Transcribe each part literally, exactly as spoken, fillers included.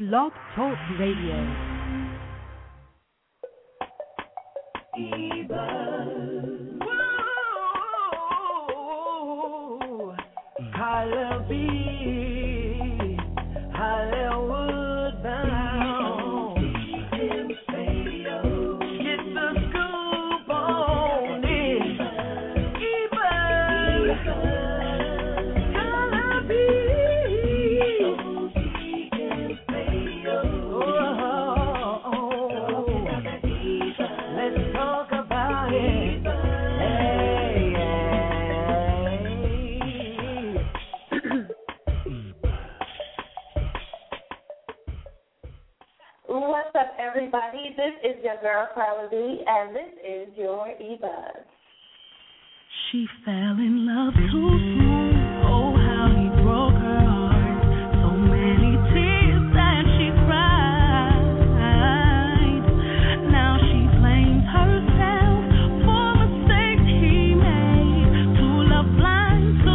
Blog Talk Radio. Even. Whoa, I'll be, I'll wood bound. Get the scoop on it. Even. I'll be. What's up, everybody? This is your girl, Carla B, and this is your E-Buzz. She fell in love too soon. Oh, how he broke her heart. So many tears that she cried. Now she blames herself for mistakes he made. To love blind, so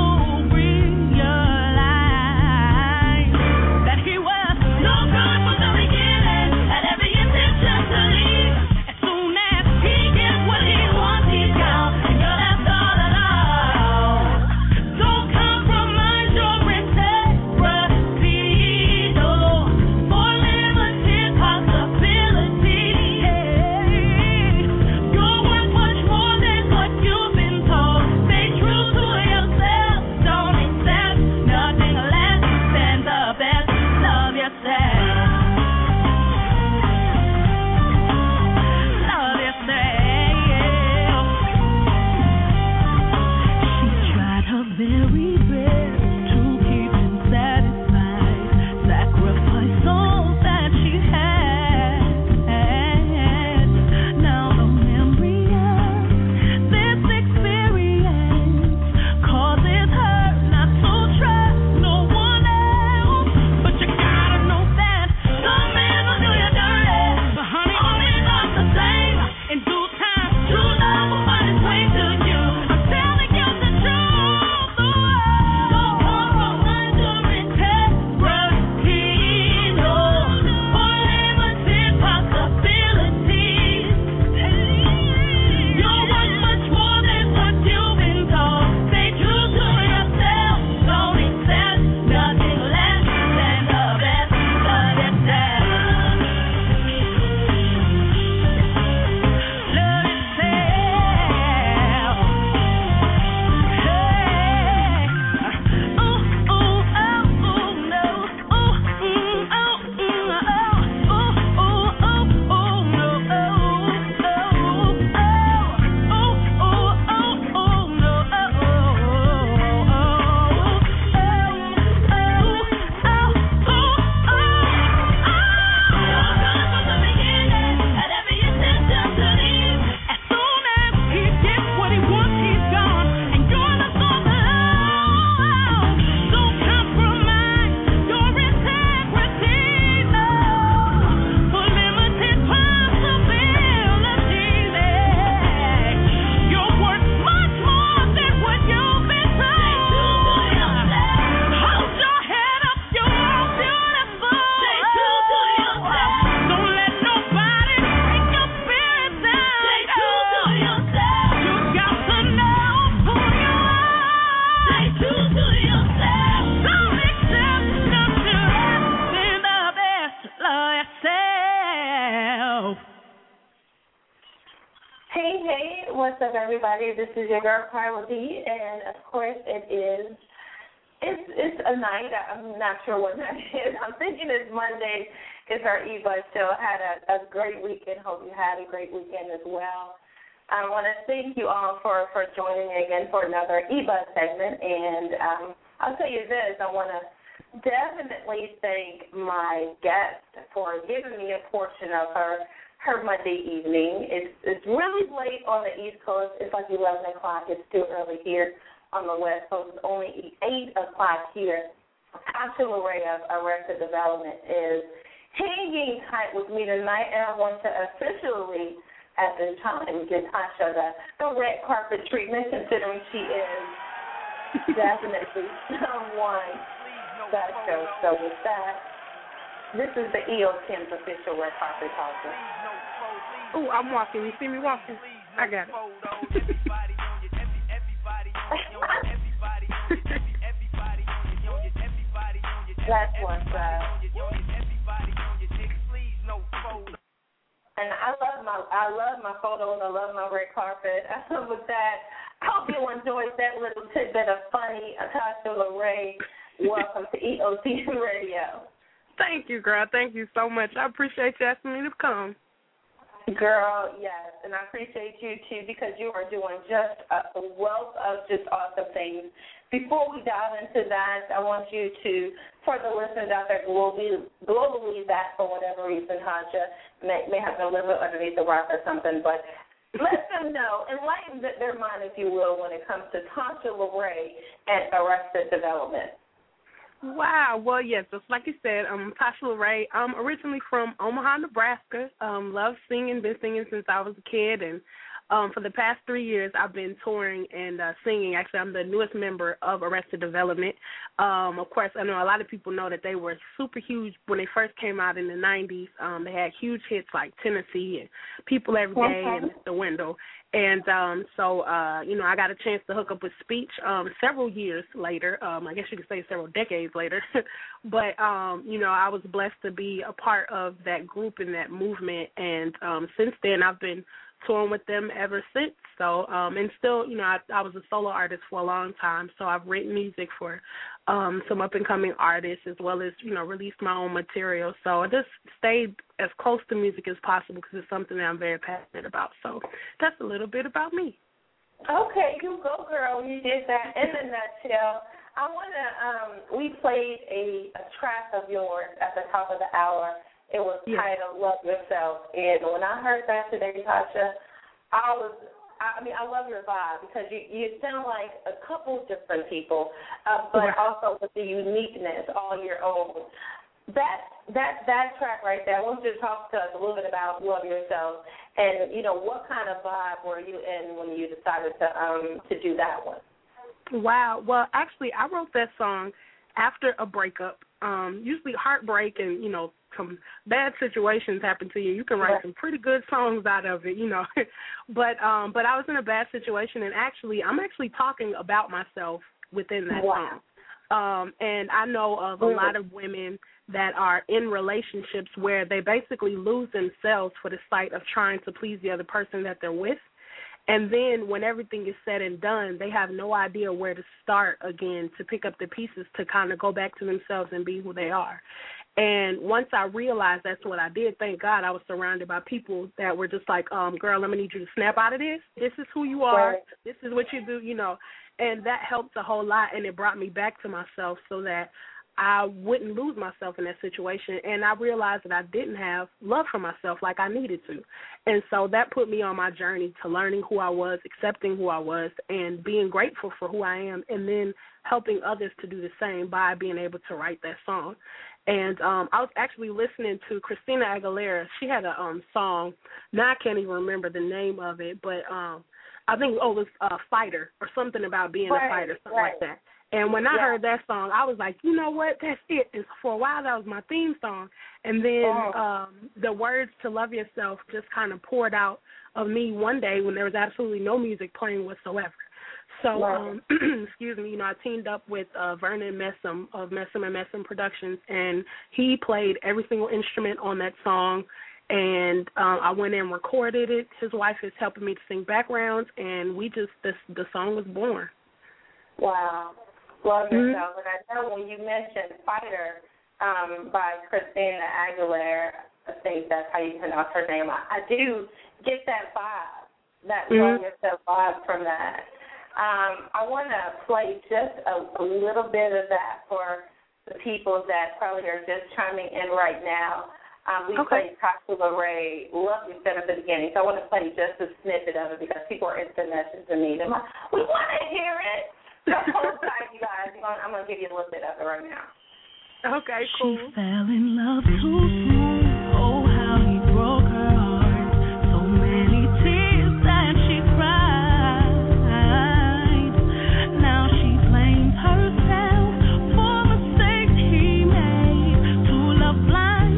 realize that he was no good from the beginning. Had every intention to leave. As soon as he gets what he wants, he's gone. And girl, that's all at all. Don't compromise your integrity, no, for limited possibilities. You're worth much more than what you've been told. Stay true to yourself. Don't accept nothing less than the best. Love yourself. Love yourself. She tried her very best to keep him satisfied, sacrificed all that she had. Now the memory of this experience causes her not to trust no one else. But you gotta know that some men will do you dirty, but honey, only love the same. In due time, true love will find its way to you. I'm telling you the truth. Don't compromise your integrity, no, for limited possibilities. You're worth much more than what you've been told. Stay true to yourself. Don't accept nothing less than the best of yourself. Love yourself. Hey. Ooh, ooh, oh, ooh, no. Ooh, mm, oh, mm, oh. Ooh, ooh, oh, oh, no. Oh, oh, oh. Ooh, ooh, oh, oh, no. Oh, oh, you're worth much more than what you've been told. Hold your head up, you're beautiful. Stay true to yourself. Don't let nobody take your spirit down. Stay true to yourself. You got to know who you are. Stay true to yourself. Don't accept nothing less than the best. Love yourself. Hey, hey, what's up, everybody? This is your girl, Carla B, and of course it is, it's it's a night. I'm not sure what night it is. I'm thinking it's Monday. It's our E-Buzz show. I had a, a great weekend. Hope you had a great weekend as well. I want to thank you all for, for joining me again for another E-Buzz segment, and um, I'll tell you this. I want to definitely thank my guest for giving me a portion of her her Monday evening. It's it's really late on the East Coast. It's like eleven o'clock. It's still early here on the West Coast. It's only eight o'clock here. Tasha Lorray of Arrested Development is hanging tight with me tonight, and I want to officially, at this time, give Tasha the, the red carpet treatment, considering she is definitely someone special. So with that, This is the E O Tim's official red carpet culture. Oh, I'm walking. You see me walking? I got it. That's what's up. And I love my I love my photos. I love my red carpet. With that, I hope you enjoyed that little tidbit of funny. Tasha LaRae, welcome to E O T Radio. Thank you, girl. Thank you so much. I appreciate you asking me to come. Girl, yes, and I appreciate you, too, because you are doing just a wealth of just awesome things. Before we dive into that, I want you to, for the listeners out there globally, globally that for whatever reason, Haja may, may have been living underneath the rock or something, but let them know, enlighten their mind, if you will, when it comes to Tasha LaRae and Arrested Development. Wow. Well, yes, just like you said, um, Tasha LaRae. I'm originally from Omaha, Nebraska. Um, love singing, been singing since I was a kid, and um, for the past three years I've been touring and uh, singing. Actually, I'm the newest member of Arrested Development. Um, of course, I know a lot of people know that they were super huge when they first came out in the nineties. Um, they had huge hits like Tennessee and People Every Day okay. and The Window. And um, so, uh, you know, I got a chance to hook up with Speech um, several years later. Um, I guess you could say several decades later. But, um, you know, I was blessed to be a part of that group and that movement. And um, since then, I've been touring with them ever since. So, um, and still, you know, I, I was a solo artist for a long time. So I've written music for um, some up-and-coming artists as well as, you know, released my own material. So I just stayed as close to music as possible because it's something that I'm very passionate about. So that's a little bit about me. Okay, you go, girl. You did that in a nutshell. I want to, um, we played a, a track of yours at the top of the hour. It was yeah. titled Love Yourself. And when I heard that today, Tasha, I was, I mean, I love your vibe because you, you sound like a couple different people, uh, but wow. also with the uniqueness all your own. That that that track right there, I want you to talk to us a little bit about Love Yourself and, you know, what kind of vibe were you in when you decided to um to do that one? Wow. Well, actually, I wrote that song after a breakup. Um, usually heartbreak and, you know, some bad situations happen to you. You can write right. some pretty good songs out of it, you know. but um, but I was in a bad situation, and actually, I'm actually talking about myself within that wow. song. Um, and I know of a lot of women that are in relationships where they basically lose themselves for the sake of trying to please the other person that they're with. And then when everything is said and done, they have no idea where to start again to pick up the pieces to kind of go back to themselves and be who they are. And once I realized that's what I did, thank God I was surrounded by people that were just like, um, girl, I'm going to need you to snap out of this. This is who you are. Right. This is what you do, you know. And that helped a whole lot, and it brought me back to myself so that I wouldn't lose myself in that situation. And I realized that I didn't have love for myself like I needed to. And so that put me on my journey to learning who I was, accepting who I was, and being grateful for who I am, and then helping others to do the same by being able to write that song. And um, I was actually listening to Christina Aguilera. She had a um, song. Now I can't even remember the name of it, but um, I think, oh, it was uh, Fighter or something about being right, a fighter, something right. like that. And when I yeah. heard that song, I was like, you know what, that's it. And for a while, that was my theme song. And then oh. um, the words to Love Yourself just kind of poured out of me one day when there was absolutely no music playing whatsoever. So, right. um, excuse me, you know, I teamed up with uh, Vernon Messam of Messam and Messam Productions, and he played every single instrument on that song. And um, I went in and recorded it. His wife is helping me to sing backgrounds, and we just, this, the song was born. Wow. Love Mm-hmm. Yourself. And I know when you mentioned Fighter um, by Christina Aguilera, I think that's how you pronounce her name, I, I do get that vibe, that mm-hmm. Love Yourself vibe from that. Um, I want to play just a, a little bit of that for the people that probably are just chiming in right now. Um, we okay. played Tasha LaRae, Love Yourself at the beginning, so I want to play just a snippet of it because people are instant messaging me. They're like, we want to hear it. So hold tight, you guys. I'm going to give you a little bit of it right now. Okay, cool. She fell in love too soon. Oh, how he broke her heart. So many tears that she cried. Now she blames herself for mistakes he made. To love blind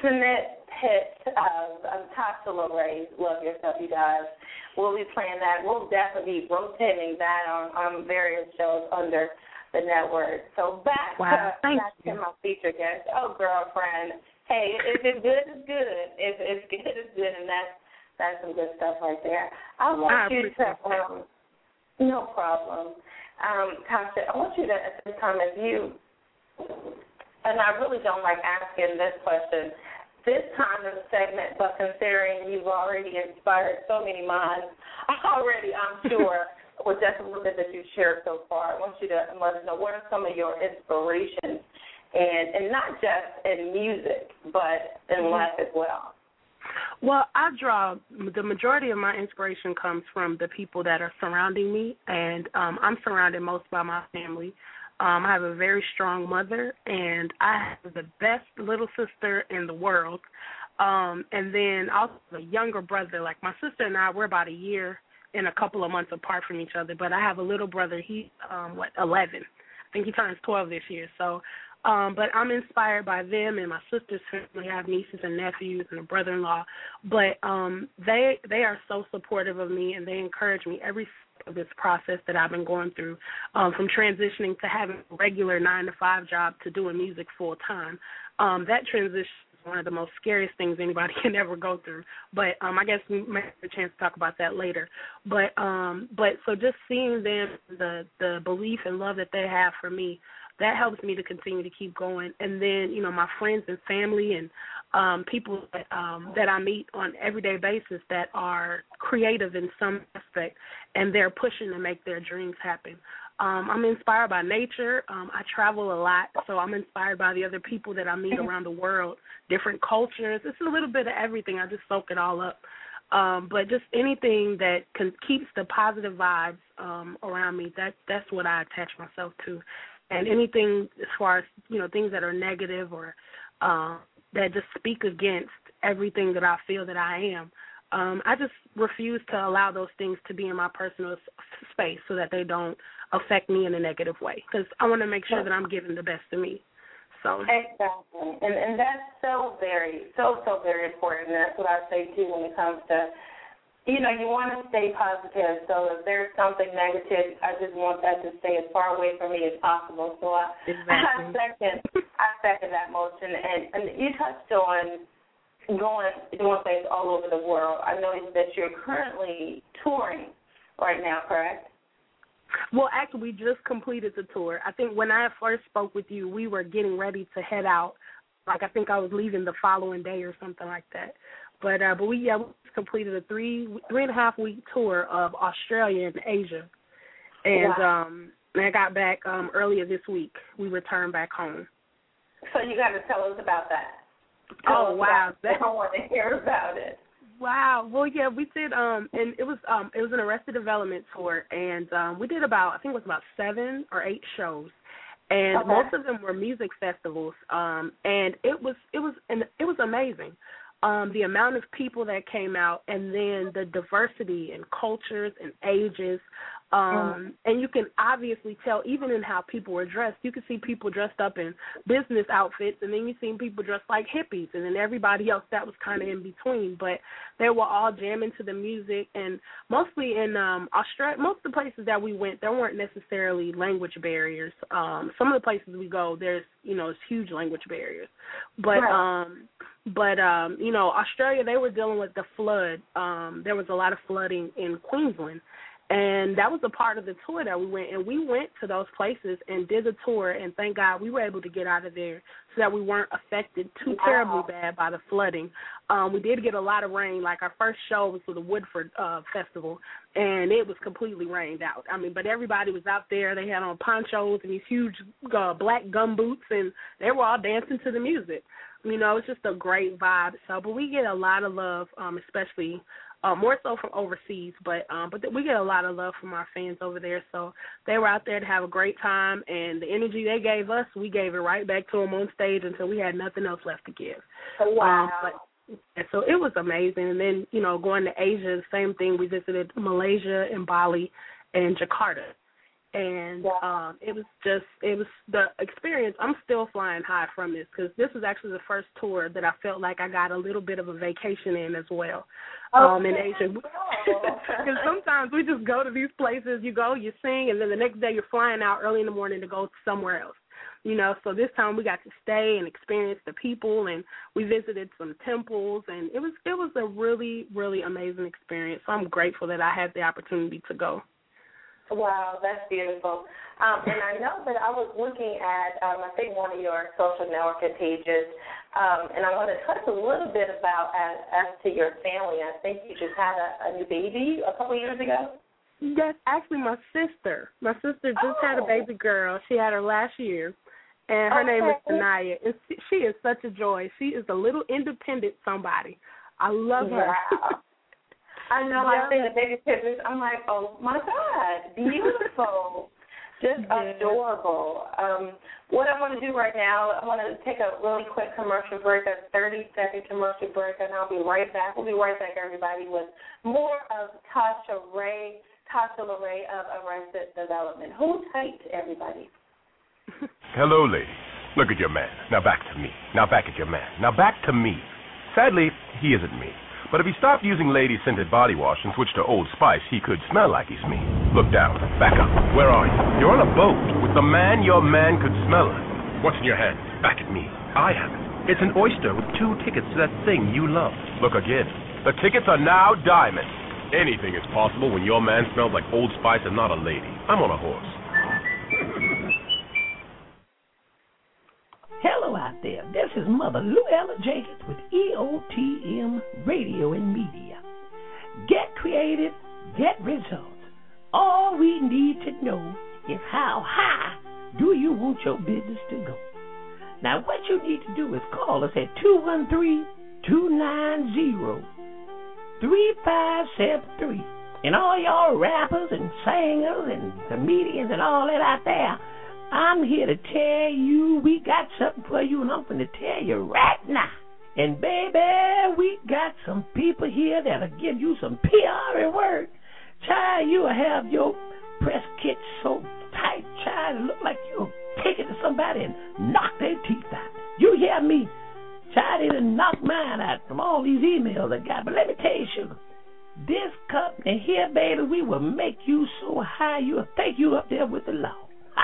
Jeanette Pitt of, of Tasha LaRae, Love Yourself, you guys. We'll be playing that. We'll definitely be rotating that on, on various shows under the network. So back, wow. to, back to my feature guest. Oh, girlfriend. Hey, if it's good, it's good. If it's good, it's good, and that's, that's some good stuff right there. I want I you to, um, no problem. Um, Tasha, I want you to, at this time, if you, and I really don't like asking this question, this time of the segment, but considering you've already inspired so many minds, already, I'm sure, with just a little bit that you've shared so far, I want you to let us know what are some of your inspirations, and, and not just in music, but in life as well. Well, I draw, the majority of my inspiration comes from the people that are surrounding me, and um, I'm surrounded most by my family. Um, I have a very strong mother, and I have the best little sister in the world. Um, and then also a younger brother. Like my sister and I, we're about a year and a couple of months apart from each other. But I have a little brother. He's, um, what, eleven. I think he turns twelve this year. So, um, but I'm inspired by them and my sister's family. I have nieces and nephews and a brother-in-law. But um, they they are so supportive of me, and they encourage me every of this process that I've been going through, um, from transitioning to having a regular nine to five job to doing music full time. Um, that transition is one of the most scariest things anybody can ever go through. But um, I guess we may have a chance to talk about that later. But um, but so just seeing them, the the belief and love that they have for me, that helps me to continue to keep going. And then, you know, my friends and family and um, people that, um, that I meet on an everyday basis that are creative in some aspect, and they're pushing to make their dreams happen. Um, I'm inspired by nature. Um, I travel a lot, so I'm inspired by the other people that I meet around the world, different cultures. It's a little bit of everything. I just soak it all up. Um, but just anything that can, keeps the positive vibes um, around me, that that's what I attach myself to. And anything as far as, you know, things that are negative or uh, that just speak against everything that I feel that I am, um, I just refuse to allow those things to be in my personal s- space so that they don't affect me in a negative way, because I want to make sure that I'm giving the best of me. So Exactly. And, and that's so very, so, so very important. And that's what I say, too, when it comes to, you know, you want to stay positive. So if there's something negative, I just want that to stay as far away from me as possible. So I, exactly. I second, I second that motion. And, and you touched on going, doing things all over the world. I know that you're currently touring right now, correct? Well, actually, we just completed the tour. I think when I first spoke with you, we were getting ready to head out. Like, I think I was leaving the following day or something like that. But uh, but we yeah we just completed a three three and a half week tour of Australia and Asia, and wow. um, and I got back um, earlier this week. We returned back home. So you got to tell us about that. Tell oh wow! That, I want to hear about it. Wow. Well, yeah, we did, um, and it was um, it was an Arrested Development tour, and um, we did about I think it was about seven or eight shows, and okay. most of them were music festivals, um, and it was it was and it was amazing. Um, the amount of people that came out, and then the diversity in cultures and ages. Um, mm. And you can obviously tell, even in how people were dressed, you could see people dressed up in business outfits, and then you seen people dressed like hippies, and then everybody else that was kind of in between. But they were all jamming to the music, and mostly in um, Australia, most of the places that we went, there weren't necessarily language barriers. Um, some of the places we go, there's, you know, it's huge language barriers. But, right. um, but um, you know, Australia, they were dealing with the flood. Um, there was a lot of flooding in Queensland. And that was a part of the tour that we went. And we went to those places and did the tour, and thank God we were able to get out of there so that we weren't affected too wow. terribly bad by the flooding. Um, we did get a lot of rain. Like our first show was for the Woodford uh, Festival, and it was completely rained out. I mean, but everybody was out there. They had on ponchos and these huge uh, black gum boots, and they were all dancing to the music. You know, it's just a great vibe. So, but we get a lot of love, um, especially Uh, more so from overseas, but um, but th- we get a lot of love from our fans over there. So they were out there to have a great time, and the energy they gave us, we gave it right back to them on stage until we had nothing else left to give. Wow. Um, but, and so it was amazing. And then, you know, going to Asia, the same thing. We visited Malaysia and Bali and Jakarta. And um, it was just, it was the experience. I'm still flying high from this because this was actually the first tour that I felt like I got a little bit of a vacation in as well um, in Asia. Because sometimes we just go to these places, you go, you sing, and then the next day you're flying out early in the morning to go somewhere else. You know, so this time we got to stay and experience the people, and we visited some temples, and it was it was a really, really amazing experience. So I'm grateful that I had the opportunity to go. Wow, that's beautiful. Um, and I know that I was looking at, um, I think, one of your social networking pages, um, and I want to touch a little bit about as, as to your family. I think you just had a, a new baby a couple years ago. That's actually my sister. My sister just oh. had a baby girl. She had her last year. And her okay. name is Sanaya. And she is such a joy. She is a little independent somebody. I love her. Wow. I know. Yeah. I see the baby pictures. I'm like, oh, my God, beautiful. Just yeah. adorable. Um, what I want to do right now, I want to take a really quick commercial break, a thirty-second commercial break, and I'll be right back. We'll be right back, everybody, with more of Tasha Ray, Tasha LaRae of Arrested Development. Hold tight, everybody. Hello, lady. Look at your man. Now back to me. Now back at your man. Now back to me. Sadly, he isn't me. But if he stopped using lady-scented body wash and switched to Old Spice, he could smell like he's me. Look down. Back up. Where are you? You're on a boat with the man your man could smell it. What's in your hand? Back at me. I have it. It's an oyster with two tickets to that thing you love. Look again. The tickets are now diamond. Anything is possible when your man smells like Old Spice and not a lady. I'm on a horse. Hello out there. This is Mother Luella Jenkins with E O T M Radio and Media. Get creative, get results. All we need to know is how high do you want your business to go. Now, what you need to do is call us at two one three, two nine zero, three five seven three. And all y'all rappers and singers and comedians and all that out there, I'm here to tell you we got something for you, and I'm going to tell you right now. And, baby, we got some people here that'll give you some P R and word. Child, you'll have your press kit so tight, child, it look like you'll take it to somebody and knock their teeth out. You hear me? Child, they done knocked mine out from all these emails I got. But let me tell you, sugar, this company here, baby, we will make you so high you'll think you up there with the law.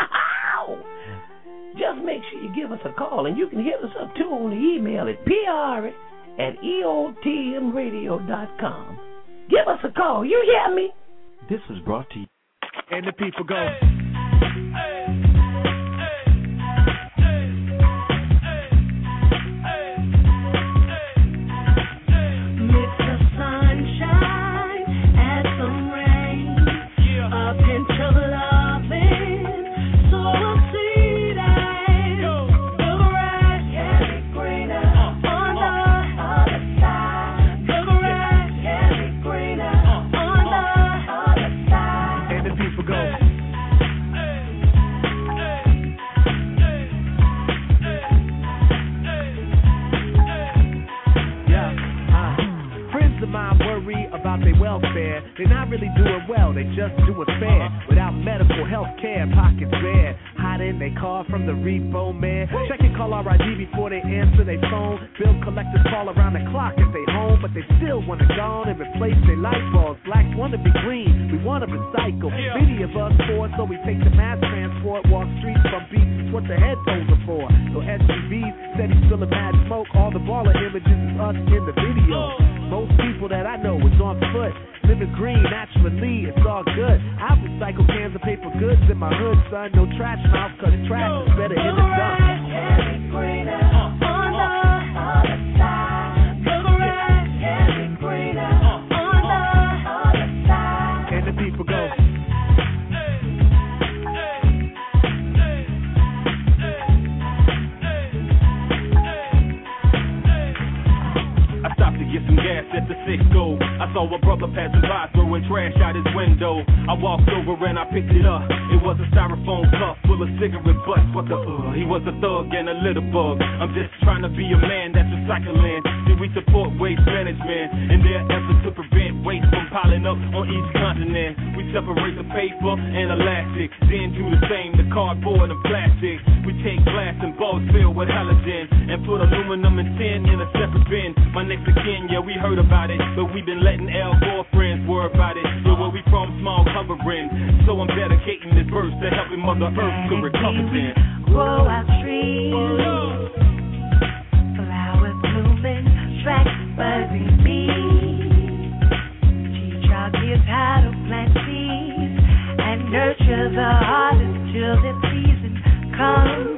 Just make sure you give us a call, and you can hit us up too on the email at P R at E O T M radio dot com. Give us a call. You hear me? This is brought to you. And the people go. Mix the sunshine and some rain. A pinch of loving. So we'll see that the grass can be greener on the other side. The grass can be greener on the other side. And the people go. Yeah, uh, friends of mine worry about their welfare. They're not really doing well, they just doing fair. Without medical health care, pockets bare. Hiding they car from the repo man. Check and call R I D before they answer their phone. Bill collectors call around the clock if they home, but they still want to go on and replace their light bulbs. Blacks want to be green, we want to recycle. Many of us poor, so we take the mass transport. Walk streets from beats, it's what the headphones are for. So S U Vs said he's still a mad smoke. All the baller images is us in the video. Most people that I know is on foot, living green naturally, it's all good. I recycle cans of paper goods in my hood, son. No trash mouth, cause trash is better in the sun. And the people go. I stopped to get some gas at the Cisco. I saw a brother passing by throwing trash out his window. I walked over and I picked it up. It was a styrofoam cup full of cigarette butts. What the uh? He was a thug and a little bug. I'm just trying to be a man that's recycling. See, we support waste management and their efforts to prevent waste from piling up on each continent. We separate the paper and elastic, then do the same to cardboard and plastic. We take glass and balls filled with halogen and put aluminum and tin in a separate bin. My next of kin, yeah, we heard about it, but we've been letting Al Gore friends worry about it. Yo, where we from, small hovering, so I'm dedicating this verse to helping Mother Earth to recover then. Grow our trees, flowers blooming, track buzzing bees. Teach our kids how to plant seeds and nurture the harvest till the season comes.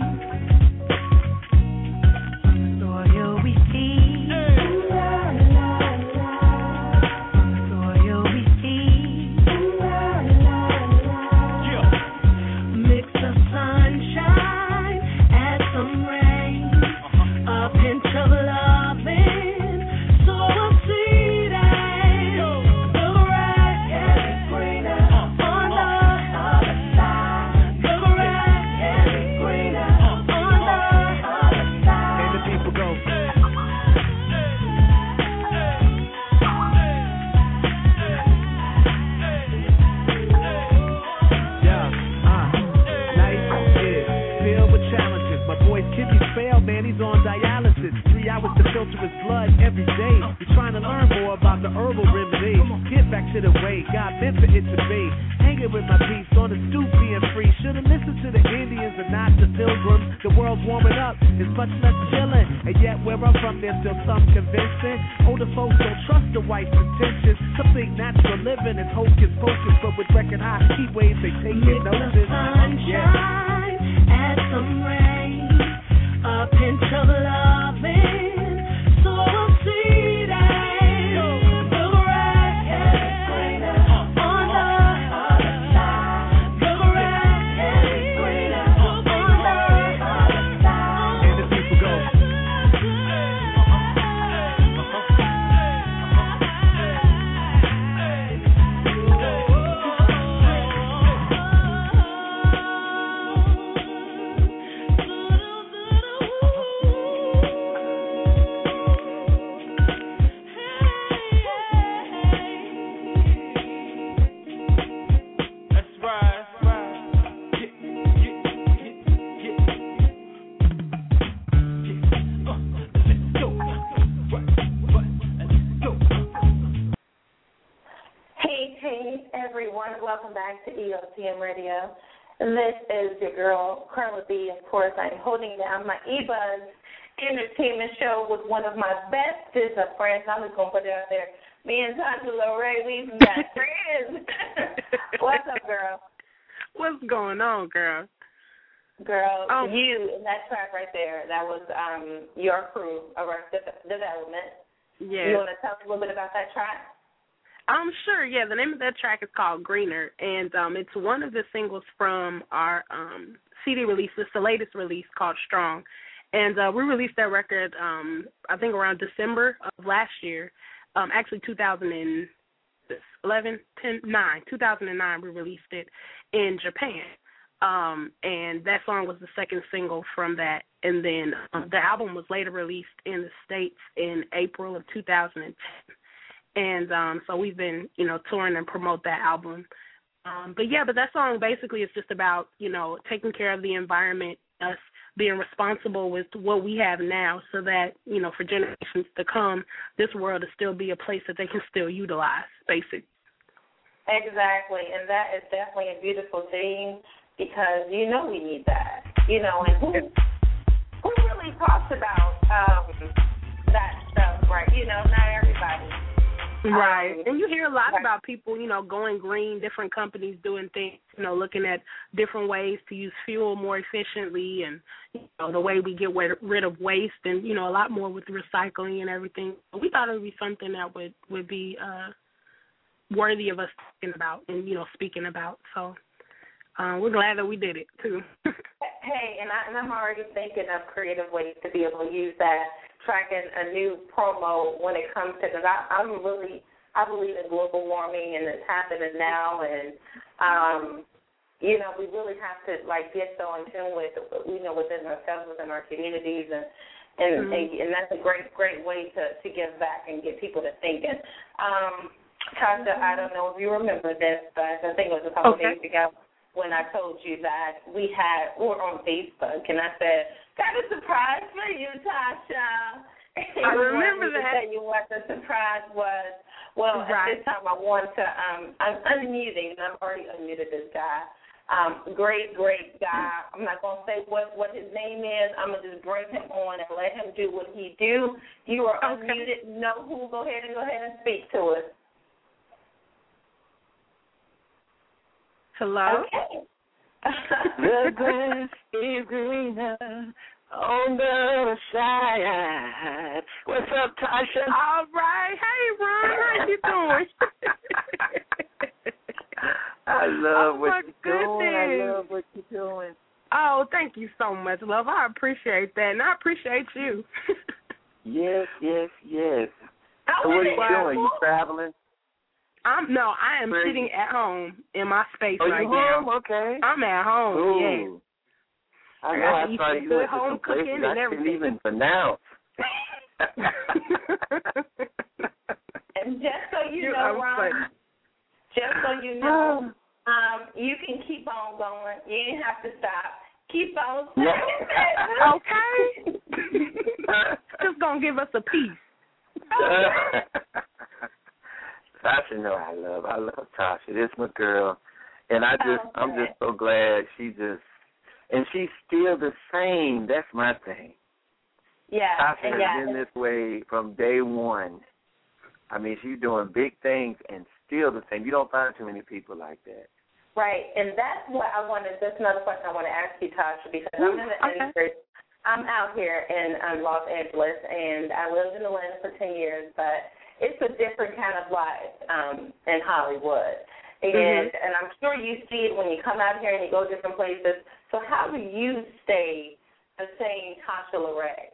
Soil we feed, soil we feed. Mix the sunshine and some rain, a pinch of loving, sow a seed and the grass can be greener on the other side. The grass can be greener on the other side. And the people go. Yeah, uh, life is filled with challenges. My boy's kidneys fail, man, he's on dialysis. Three hours to filter his blood every day. We're trying to learn more about the herbal remedies. Get back to the way God meant for it to be. Hanging with my peeps on the stoop, being free. Should've listened to the Indians and not the pilgrims. The world's warming up, it's much less chilling. And yet where I'm from, there's still some convincing. Older folks don't trust the white's intentions. Some think natural living is hocus pocus, but with record high heat waves, they take it notice. Sunshine and some rain, a pinch of loving, sow a seed and the grass can be greener on the other side. The grass can be greener on the other side. And the people go. That's right, that's right. Yeah, yeah, yeah, yeah. Yeah. Uh, let's go. What, what, let's go. Hey, hey, everyone. Welcome back to E O T M Radio. This is your girl, Carla B. Of course, I'm holding down my E-Buzz entertainment show with one of my bestest of friends. I'm just going to put it out there. Me and Angela Ray, we've got friends. What's up, girl? What's going on, girl? Girl, Oh. you and that track right there, that was um your crew of our de- development. Yeah. You want to tell us a little bit about that track? Um, sure, yeah. The name of that track is called Greener, and um, it's one of the singles from our um, C D release. It's the latest release called Strong. And uh, we released that record, um, I think, around December of last year. Um, actually, two thousand eleven, ten, nine, two thousand nine, we released it in Japan. Um, and that song was the second single from that. And then um, the album was later released in the States in April of two thousand ten. And um, so we've been, you know, touring and promote that album. Um, but, yeah, but that song basically is just about, you know, taking care of the environment, us being responsible with what we have now so that, you know, for generations to come, this world will still be a place that they can still utilize, basically. Exactly, and that is definitely a beautiful thing because you know we need that, you know, and who who really talks about um, that stuff, right? You know, not everybody. Right. Um, and you hear a lot right. about people, you know, going green, different companies doing things, you know, looking at different ways to use fuel more efficiently and, you know, the way we get rid of waste and, you know, a lot more with recycling and everything. We thought it would be something that would, would be uh, worthy of us talking about and, you know, speaking about. So uh, we're glad that we did it, too. Hey, and, I, and I'm already thinking of creative ways to be able to use that, tracking a new promo when it comes to, because I'm really, I believe in global warming and it's happening now, and, um, you know, we really have to, like, get so in tune with, you know, within ourselves, within our communities, and and, mm-hmm. and, and that's a great, great way to, to give back and get people to thinking. Um, Tasha, I don't know if you remember this, but I think it was a couple Okay. of days ago when I told you that we had, we were on Facebook, and I said, got a surprise for you, Tasha. I remember that. that. Tell you what the surprise was. Well, Right. at this time, I want to, um, I'm unmuting, and I've already unmuted this guy. Um, great, great guy. I'm not going to say what, what his name is. I'm going to just bring him on and let him do what he do. You are Okay. unmuted. Know who. Go ahead and go ahead and speak to us. Hello? Okay. The grass is greener on the other side. What's up, Tasha? All right. Hey, Ron. How you doing? I love Oh, what my you're doing. I goodness. love what you're doing. Oh, thank you so much, love. I appreciate that, and I appreciate you. Yes, yes, yes. Oh, So what are you wow. doing? You traveling? I'm no, I am Great. sitting at home in my space Oh, right you home? now. Okay. I'm at home. Cool. Yes. I I know. got to I eat saw some you good went to home some places cooking I and couldn't everything. even pronounce. And just so you You know, are Ron, funny. just so you know, um, you can keep on going. You ain't have to stop. Keep on saying it. Okay. Just gonna give us a piece. Tasha, know I love. I love Tasha. This my girl, and I just, I'm Okay. just so glad she just, and she's still the same. That's my thing. Yeah, Tasha has yeah. been this way from day one. I mean, she's doing big things and still the same. You don't find too many people like that. Right, and that's what I wanted. That's another question I want to ask you, Tasha, because I'm in the Okay. industry. I'm out here in um, Los Angeles, and I lived in Atlanta for ten years, but it's a different kind of life um, in Hollywood. And Mhm. and I'm sure you see it when you come out here and you go different places. So how do you stay the same Tasha LaRae?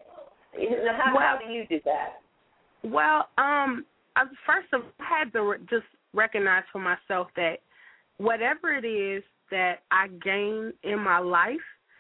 How, Well- how do you do that? Well, um, I, first of all, I had to re- just recognize for myself that whatever it is that I gained in my life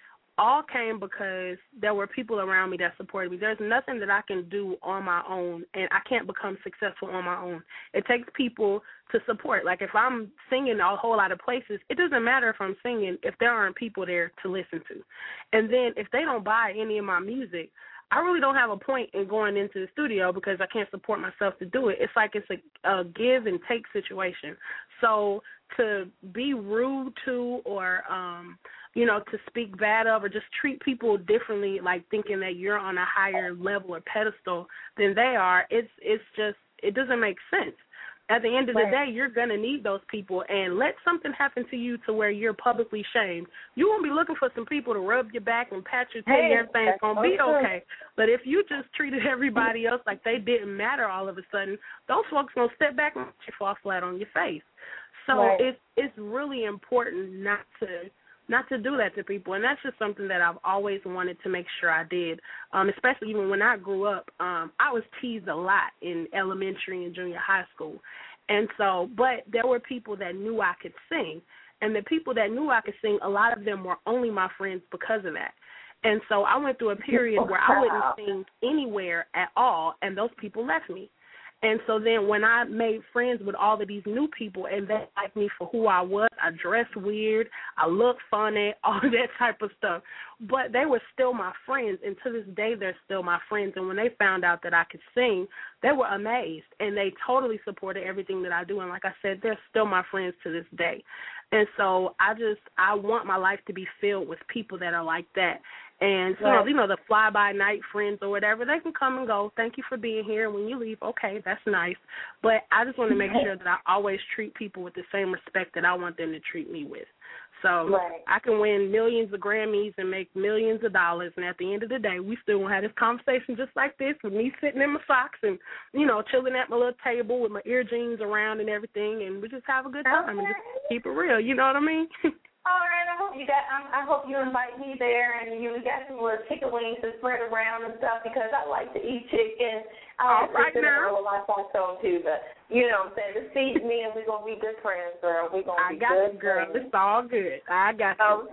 all came because there were people around me that supported me. There's nothing that I can do on my own, and I can't become successful on my own. It takes people to support. Like if I'm singing a whole lot of places, it doesn't matter if I'm singing if there aren't people there to listen to. And then if they don't buy any of my music, I really don't have a point in going into the studio because I can't support myself to do it. It's like it's a, a give and take situation. So to be rude to or, um, you know, to speak bad of or just treat people differently, like thinking that you're on a higher level or pedestal than they are, it's it's just, it doesn't make sense. At the end of the Right. day, you're going to need those people, and let something happen to you to where you're publicly shamed. You won't be looking for some people to rub your back and pat your tail. Hey, Everything's that's going to so be true. okay. But if you just treated everybody else like they didn't matter all of a sudden, those folks going to step back and let you fall flat on your face. So Right. it's it's really important not to not to do that to people, and that's just something that I've always wanted to make sure I did, um, especially even when I grew up. Um, I was teased a lot in elementary and junior high school, and so, but there were people that knew I could sing, and the people that knew I could sing, a lot of them were only my friends because of that. And so I went through a period where I wouldn't sing anywhere at all, and those people left me. And so then when I made friends with all of these new people and they liked me for who I was, I dressed weird, I looked funny, all that type of stuff. But they were still my friends, and to this day they're still my friends. And when they found out that I could sing, they were amazed, and they totally supported everything that I do. And like I said, they're still my friends to this day. And so I just, I want my life to be filled with people that are like that. And so, Right. you know, the fly-by-night friends or whatever, they can come and go. Thank you for being here. When you leave, okay, that's nice. But I just want to make sure that I always treat people with the same respect that I want them to treat me with. So Right. I can win millions of Grammys and make millions of dollars, and at the end of the day, we still want to have this conversation just like this with me sitting in my socks and, you know, chilling at my little table with my ear jeans around and everything, and we just have a good time and just keep it real. You know what I mean? All right, I hope you got. Um, I hope you invite me there, and you got some little chicken wings to spread around and stuff because I like to eat chicken. I like All right to sit now. around with my sauce on too, but you know what I'm saying. Just feed me, and we're gonna be good friends, girl. We're gonna I be got good you, girl. friends. It's all good. I got you.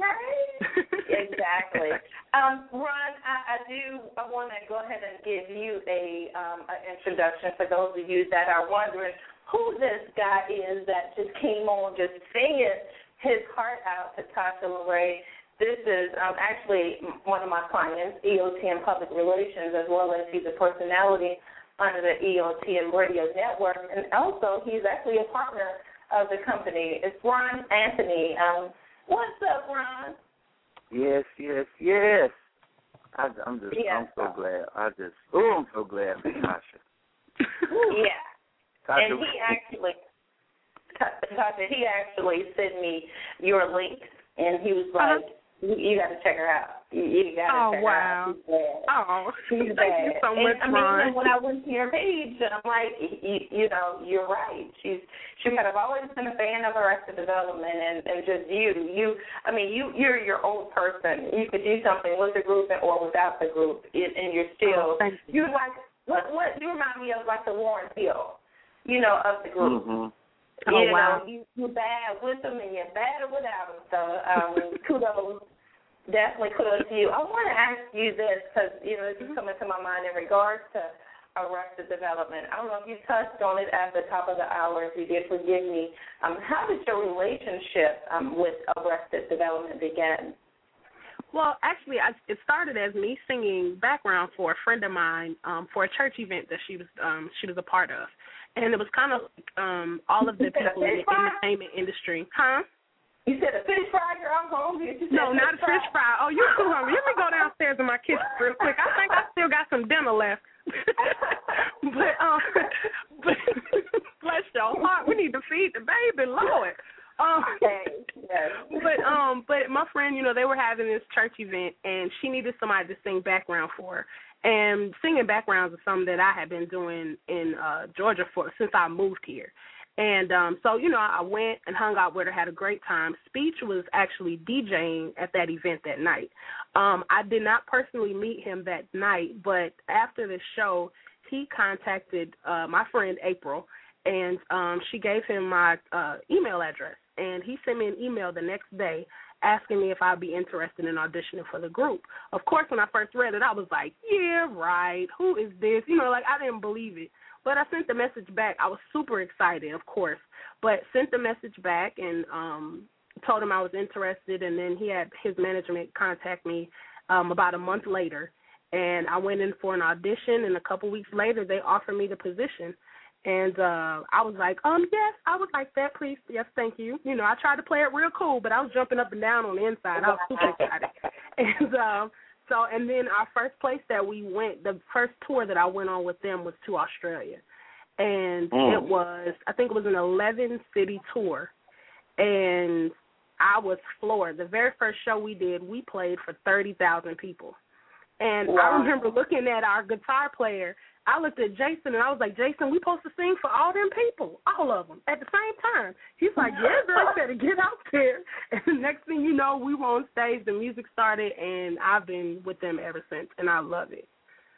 Okay. Exactly. Um, Ron, I, I do. I want to go ahead and give you a um, an introduction for those of you that are wondering who this guy is that just came on just singing his heart out to Tasha LaRae. This is um, actually one of my clients, E O T M Public Relations, as well as he's a personality under the E O T M Radio Network, and also he's actually a partner of the company. It's Ron Anthony. Um, what's up, Ron? Yes, yes, yes. I, I'm just, yeah. I'm so glad. I just, oh, I'm so glad for Tasha. Yeah. Tasha, and he actually, Tasha, he actually sent me your links, and he was like, uh-huh. you, you got to check her out. You, you got to oh, check wow. her out. She's bad. Oh, She's thank bad. you so much, and, I Ron. mean, when I went to your page, I'm like, you, you know, you're right. She's she had always been a fan of Arrested Development, and, and just you, you. I mean, you you're your own person. You could do something with the group or without the group, and you're still. Oh, you. You're like what? What? You remind me of like the Warren Hill, you know, of the group. Mm-hmm. You oh, know, wow. you, you're bad with them and you're bad without them. So um, kudos. Definitely kudos to you. I want to ask you this because, you know, this is coming to my mind in regards to Arrested Development. I don't know if you touched on it at the top of the hour. If you did, forgive me. Um, how did your relationship um, with Arrested Development begin? Well, actually, I, it started as me singing background for a friend of mine um, for a church event that she was um, she was a part of. And it was kind of like um, all of the people in the entertainment industry. Huh? You said a fish fry, girl. I'm hungry. No, not a fish fry. Oh, you're too hungry. Let me go downstairs in my kitchen real quick. I think I still got some dinner left. but um, but bless your heart, we need to feed the baby, Lord. Um, okay. Yes. But um, but my friend, you know, they were having this church event, and she needed somebody to sing background for her. And singing backgrounds is something that I had been doing in uh, Georgia for since I moved here. And um, so, you know, I went and hung out with her, had a great time. Speech was actually DJing at that event that night. Um, I did not personally meet him that night, but after the show, he contacted uh, my friend April, and um, she gave him my uh, email address. And he sent me an email the next day asking me if I'd be interested in auditioning for the group. Of course, when I first read it, I was like, yeah, right, who is this? You know, like I didn't believe it. But I sent the message back. I was super excited, of course, but sent the message back and um, told him I was interested, and then he had his management contact me um, about a month later, and I went in for an audition, and a couple weeks later they offered me the position. And uh, I was like, um, yes, I would like that, please. Yes, thank you. You know, I tried to play it real cool, but I was jumping up and down on the inside. I was super excited. And um, so, and then our first place that we went, the first tour that I went on with them was to Australia. And mm. it was, I think it was an eleven-city tour. And I was floored. The very first show we did, we played for thirty thousand people. And wow. I remember looking at our guitar player. I looked at Jason, and I was like, Jason, we supposed to sing for all them people, all of them, at the same time. He's like, yeah, girl, I better get out there. And the next thing you know, we were on stage, the music started, and I've been with them ever since, and I love it.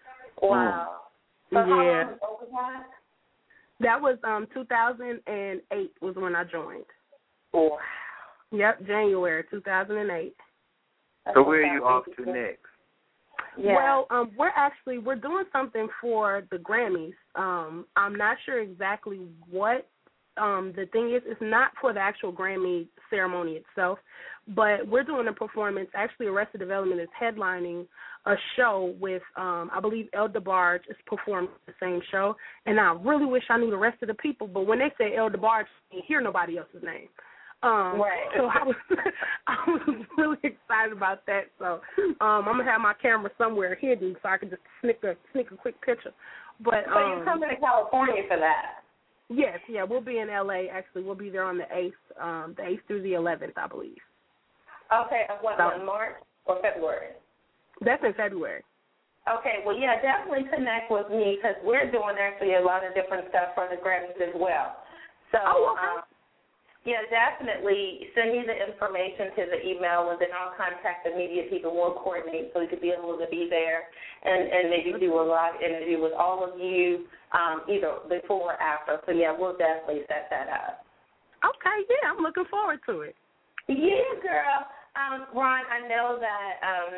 Wow. So yeah. How long was that? That was um, two thousand eight was when I joined. Wow. Yep, January two thousand eight. So where are you off to next? Yeah. Well, um, we're actually we're doing something for the Grammys. Um, I'm not sure exactly what um, the thing is. It's not for the actual Grammy ceremony itself, but we're doing a performance. Actually, Arrested Development is headlining a show with, um, I believe, El DeBarge is performing the same show. And I really wish I knew the rest of the people, but when they say El DeBarge, you can't hear nobody else's name. Um, right. So I was I was really excited about that. So um, I'm gonna have my camera somewhere hidden so I can just sneak a sneak a quick picture. But so um, you're coming to California for that? Yes, yeah, we'll be in L A. Actually, we'll be there on the eighth, um, the eighth through the eleventh, I believe. Okay, what so, in March or February? That's in February. Okay, well, yeah, definitely connect with me because we're doing actually a lot of different stuff for the Grammys as well. So. Oh, okay. Um, Yeah, definitely send me the information to the email, and then I'll contact the media people. We'll coordinate so we could be able to be there and, and maybe do a live interview with all of you, um, either before or after. So, yeah, we'll definitely set that up. Okay, yeah, I'm looking forward to it. Yeah, girl. Um, Ron, I know that um,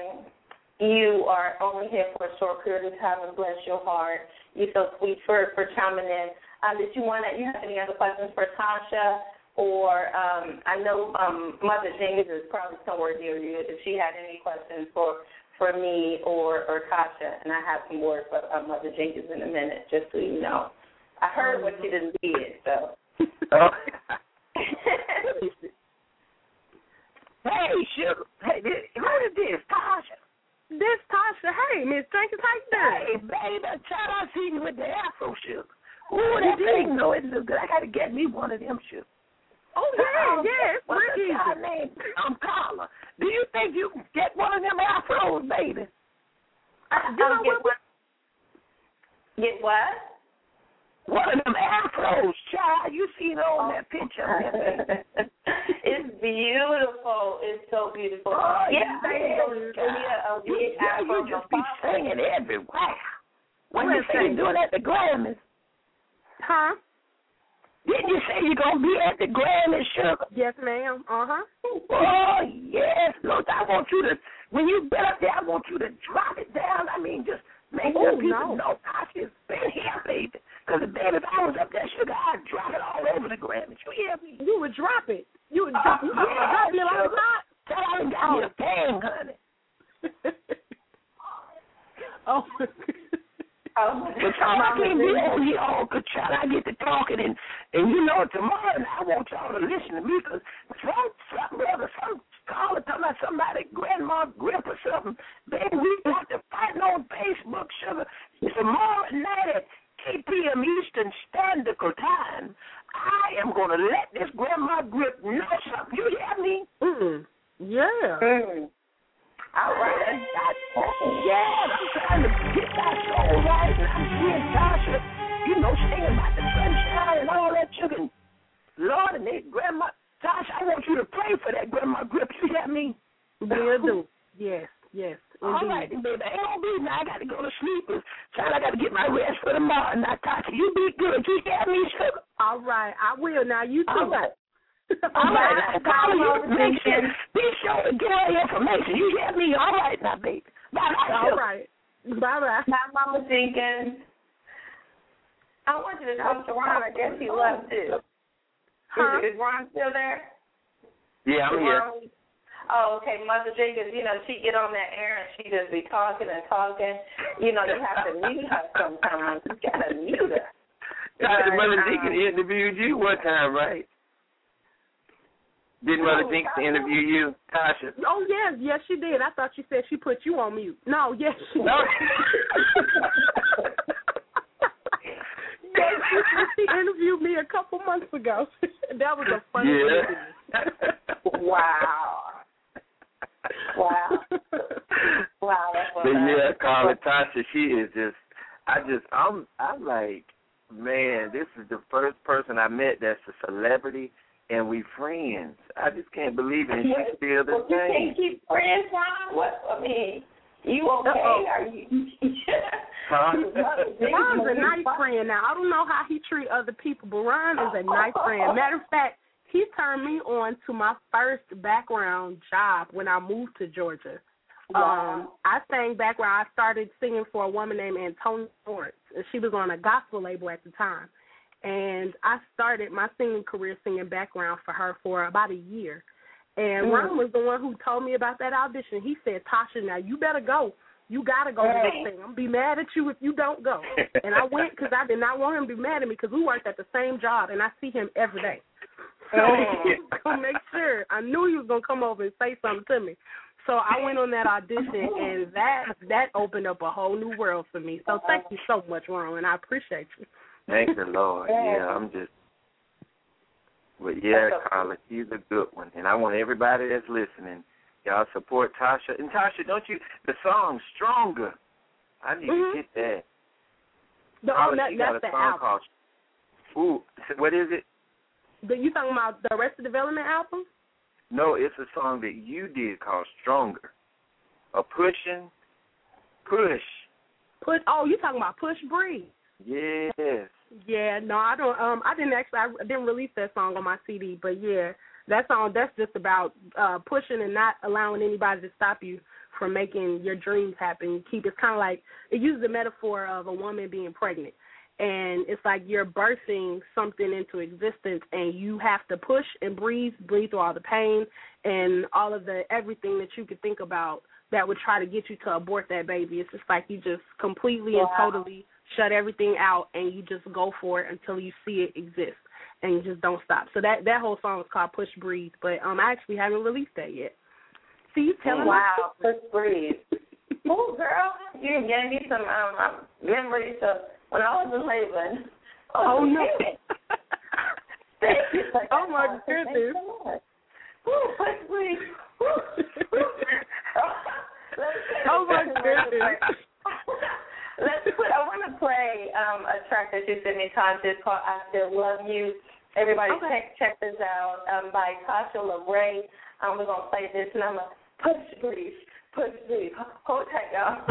you are only here for a short period of time, and bless your heart. You're so sweet for, for chiming in. Um, did you want to, you have any other questions for Tasha? Or um, I know um, Mother Jenkins is probably somewhere near you. If she had any questions for for me or, or Tasha, and I have some words for uh, Mother Jenkins in a minute, just so you know. I heard what she done did, so. Oh. Hey, sugar. Hey, this, who is this? Tasha. This Tasha. Hey, Miss Jenkins, how you doing? Hey, baby, child, I seen you with the afro sugar. Ooh, that thing, no, it look good. I got to get me one of them sugar. Oh, yeah, um, yeah, it's what's real the guy easy. name? I'm Carla. Do you think you can get one of them afros, baby? Uh, you know get what? Get what? One of them afros, child. You seen it on that picture. It's beautiful. It's so beautiful. Oh, yeah, yeah, yeah, you, you, you just be singing everywhere. When you say you're doing at the Grammys. Huh? Didn't you say you're going to be at the Grammys, sugar? Yes, ma'am. Uh-huh. Oh, yes. Look, I want you to, when you get up there, I want you to drop it down. I mean, just make sure Oh, people no. know Tasha's been here, baby. Because, baby, if I was up there, sugar, I'd drop it all over the Grammys. You hear me? You would drop it. You would Oh, drop, you yeah, drop it like sugar. hot. Tell I ain't got me a thing, honey. Oh, Oh, But y'all, I can't be on here all good, child. I get to talking, and, and you know, tomorrow I want y'all to listen to me, because some, some brother, some caller talking about somebody, Grandma Grip or something. Baby, we got to fighting on Facebook, sugar. Tomorrow night at eight p.m. Eastern Standard Time, I am going to let this Grandma Grip know something. You hear me? mm, yeah. Mm. All right. Yeah, I'm trying to get my soul right, and I'm seeing Tasha, you know, singing about the sunshine and all that sugar. Lord, and they, Grandma, Tasha, I want you to pray for that Grandma Grip. You hear me? Will do. Yes, yes. All Indeed. right, then, baby. Ain't gonna be now. I got to go to sleep. Child, I got to get my rest for tomorrow. Now, Tasha, you be good. You hear me, sugar? All right, I will. Now, you too. All right. All right, now, call you. Make sure, be sure to get all the information. You hear me? All right now, baby. Bye-bye. All right. Bye-bye. Hi, Mama Jenkins. I want you to talk to Ron. I guess he left too. Huh? Is, is Ron still there? Yeah, I'm Is here. Ron- Oh, okay. Mother Jenkins, you know, she get on that air and she just be talking and talking. You know, you have to mute her sometimes. You got to mute her. Uh, Mother um, Jenkins interviewed you one time, right? Didn't Mother Jenkins interview you, Tasha? Oh, yes, yes, she did. I thought she said she put you on mute. No, yes, she did. No. Yes, she, she interviewed me a couple months ago. That was a funny Yeah. interview. Wow. Wow. Wow. That's what But yeah, that- call it Tasha. She is just, I just, I'm, I'm like, man, this is the first person I met that's a celebrity, and we friends. I just can't believe it. And she's still the well, you same. can't keep friends, Ron? What? I mean, you okay? Uh-oh. Are you? Huh? Ron's a nice friend now. I don't know how he treat other people, but Ron is a nice friend. Matter of fact, he turned me on to my first background job when I moved to Georgia. Wow. Um, I sang background. I started singing for a woman named Antonia Lawrence. She was on a gospel label at the time. And I started my singing career singing background for her for about a year. And Mm. Ron was the one who told me about that audition. He said, Tasha, now you better go. You got to go to this thing. I'm going to be mad at you if you don't go. And I went because I did not want him to be mad at me because we worked at the same job, and I see him every day. So he was going to make sure. I knew he was going to come over and say something to me. So I went on that audition, and that that opened up a whole new world for me. So thank you so much, Ron, and I appreciate you. Thank the Lord. Yeah, I'm just, but yeah, Carla, she's a good one. And I want everybody that's listening, y'all support Tasha. And Tasha, don't you, the song Stronger, I need Mm-hmm. to get that. The, Carla, oh, that, she got that's a the song album. called, ooh, what is it? The, you talking about the Arrested Development album? No, it's a song that you did called Stronger. A pushing, push. Push. Oh, you talking about Push Breathe? Yes. Yeah, no, I don't. Um, I didn't actually. I didn't release that song on my C D, but yeah, that song that's just about uh, pushing and not allowing anybody to stop you from making your dreams happen. Keep it's kind of like it uses the metaphor of a woman being pregnant, and it's like you're birthing something into existence, and you have to push and breathe, breathe through all the pain and all of the everything that you could think about that would try to get you to abort that baby. It's just like you just completely wow. and totally shut everything out, and you just go for it until you see it exist, and you just don't stop. So that, that whole song is called Push Breathe, but um, I actually haven't released that yet. See, you telling wow, me. Wow, Push Breathe. Oh, girl, you gave me some um, memories of when I was in Laban. Oh, oh no. Thank you. Oh, my goodness. Ooh, Push Breathe. Oh, my goodness. Let's put, I want to play um, a track that you sent me, Tasha. It's called I Still Love You. Everybody okay. check check this out um, by Tasha LaRae. Um, we're going to play this, and I'm going to push breathe, push breathe. Hold tight, y'all.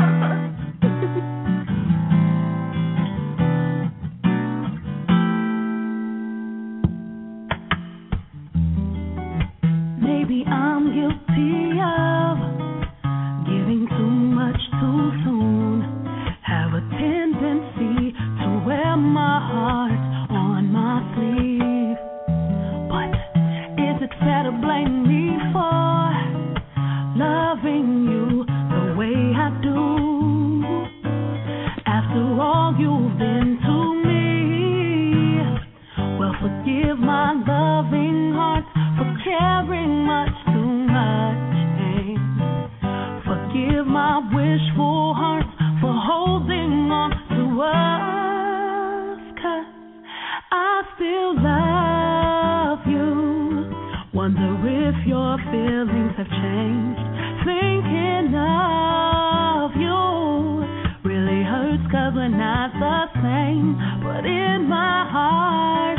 Maybe I'm guilty of giving too much too soon. Have a tendency to wear my heart on my sleeve. But is it fair to blame me for loving you the way I do? After all you've been to me, well, forgive my loving heart for caring much too much, and forgive my wishful heart for holding on to us, 'cause I still love you. Wonder if your feelings have changed. Thinking of you really hurts, 'cause we're not the same. But in my heart,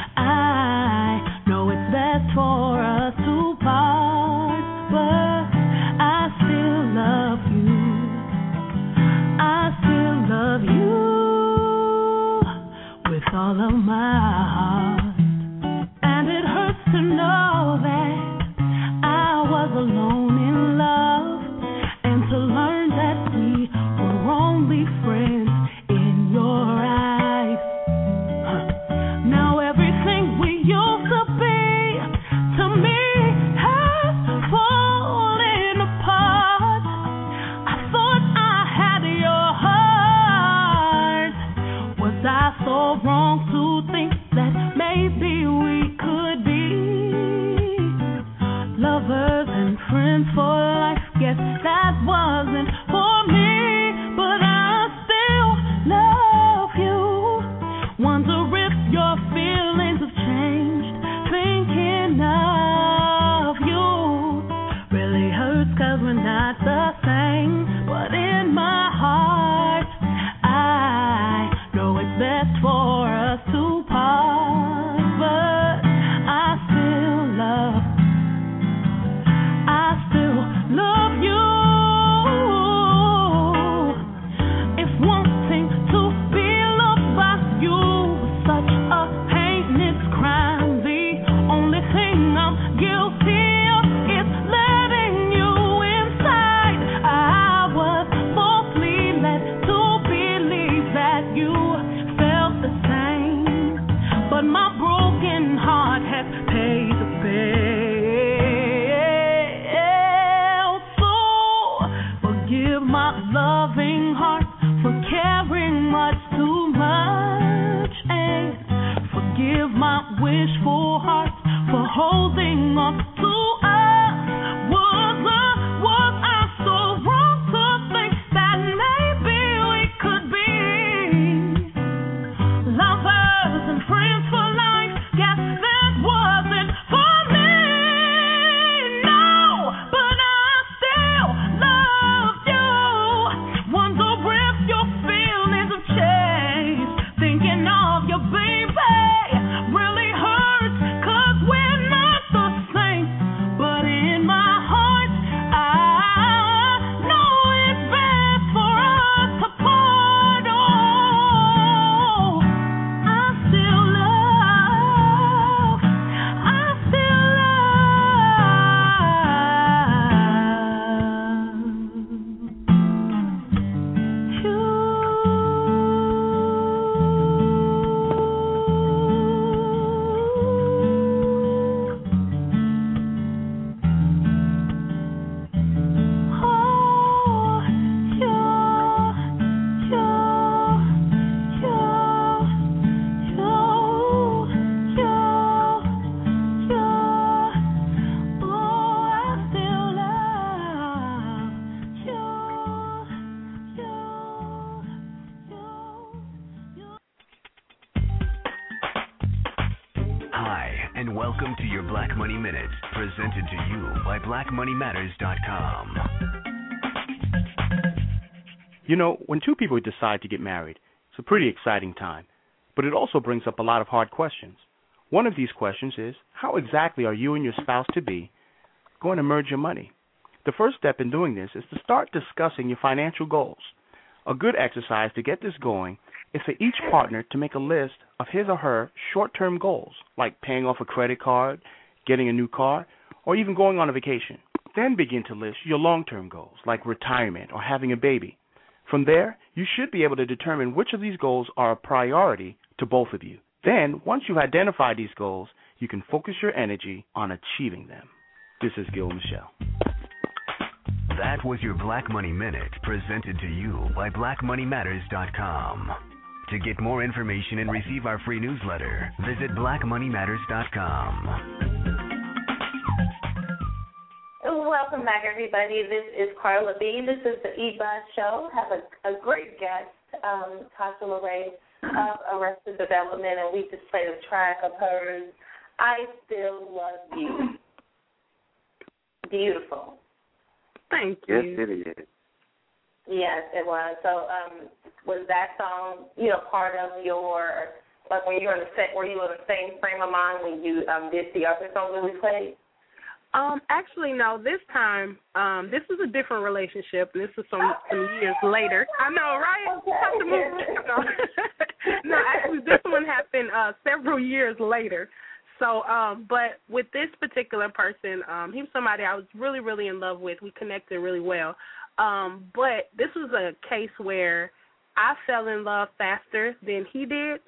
I know it's best for us to part, but I still love you. I still love you with all of my heart. And it hurts to know that I was alone in love, and to learn that we were only friends in your eyes. Huh. Now everything we used to be to me has fallen apart. I thought I had your heart. Was I so wrong to think that maybe we could be lovers and friends for life? Guess that wasn't for me, but I still love you. Wonder if your feelings have changed. Thinking of you really hurts, 'cause we're not the same. But in my heart, I know it's best for us to part, but I still love, I still love you. If wanting to be loved by you was such a heinous crime, the only thing I'm guilty of is letting you inside. I was falsely led to believe that you felt the same, but my broken heart has paid the bill. So forgive my loving heart for caring much too much, and forgive my wishful heart for holding on to us. Was I, was I so wrong to think that maybe we could be lovers and friends for life? Guess that wasn't And welcome to your Black Money Minute, presented to you by black money matters dot com. You know, when two people decide to get married, it's a pretty exciting time, but it also brings up a lot of hard questions. One of these questions is, how exactly are you and your spouse-to-be going to merge your money? The first step in doing this is to start discussing your financial goals. A good exercise to get this going is for each partner to make a list of his or her short-term goals, like paying off a credit card, getting a new car, or even going on a vacation. Then begin to list your long-term goals, like retirement or having a baby. From there, you should be able to determine which of these goals are a priority to both of you. Then, once you've identified these goals, you can focus your energy on achieving them. This is Gil Michelle. That was your Black Money Minute, presented to you by black money matters dot com. To get more information and receive our free newsletter, visit black money matters dot com. Welcome back, everybody. This is Carla B. This is the E-Buzz Show. Have a, a great guest, um, Tasha Lorraine of Arrested Development, and we just played a track of hers, I Still Love You. Beautiful. Thank you. Yes, it is. Yes, it was. So um, was that song, you know, part of your, like when you were in the set, were you in the same frame of mind when you um, did the other song that we played? Um, actually, no. This time, um, this was a different relationship. This was some, some years later. I know, right? Okay. No. no, actually, this one happened uh, several years later. So, um, but with this particular person, um, he was somebody I was really, really in love with. We connected really well. Um, but this was a case where I fell in love faster than he did.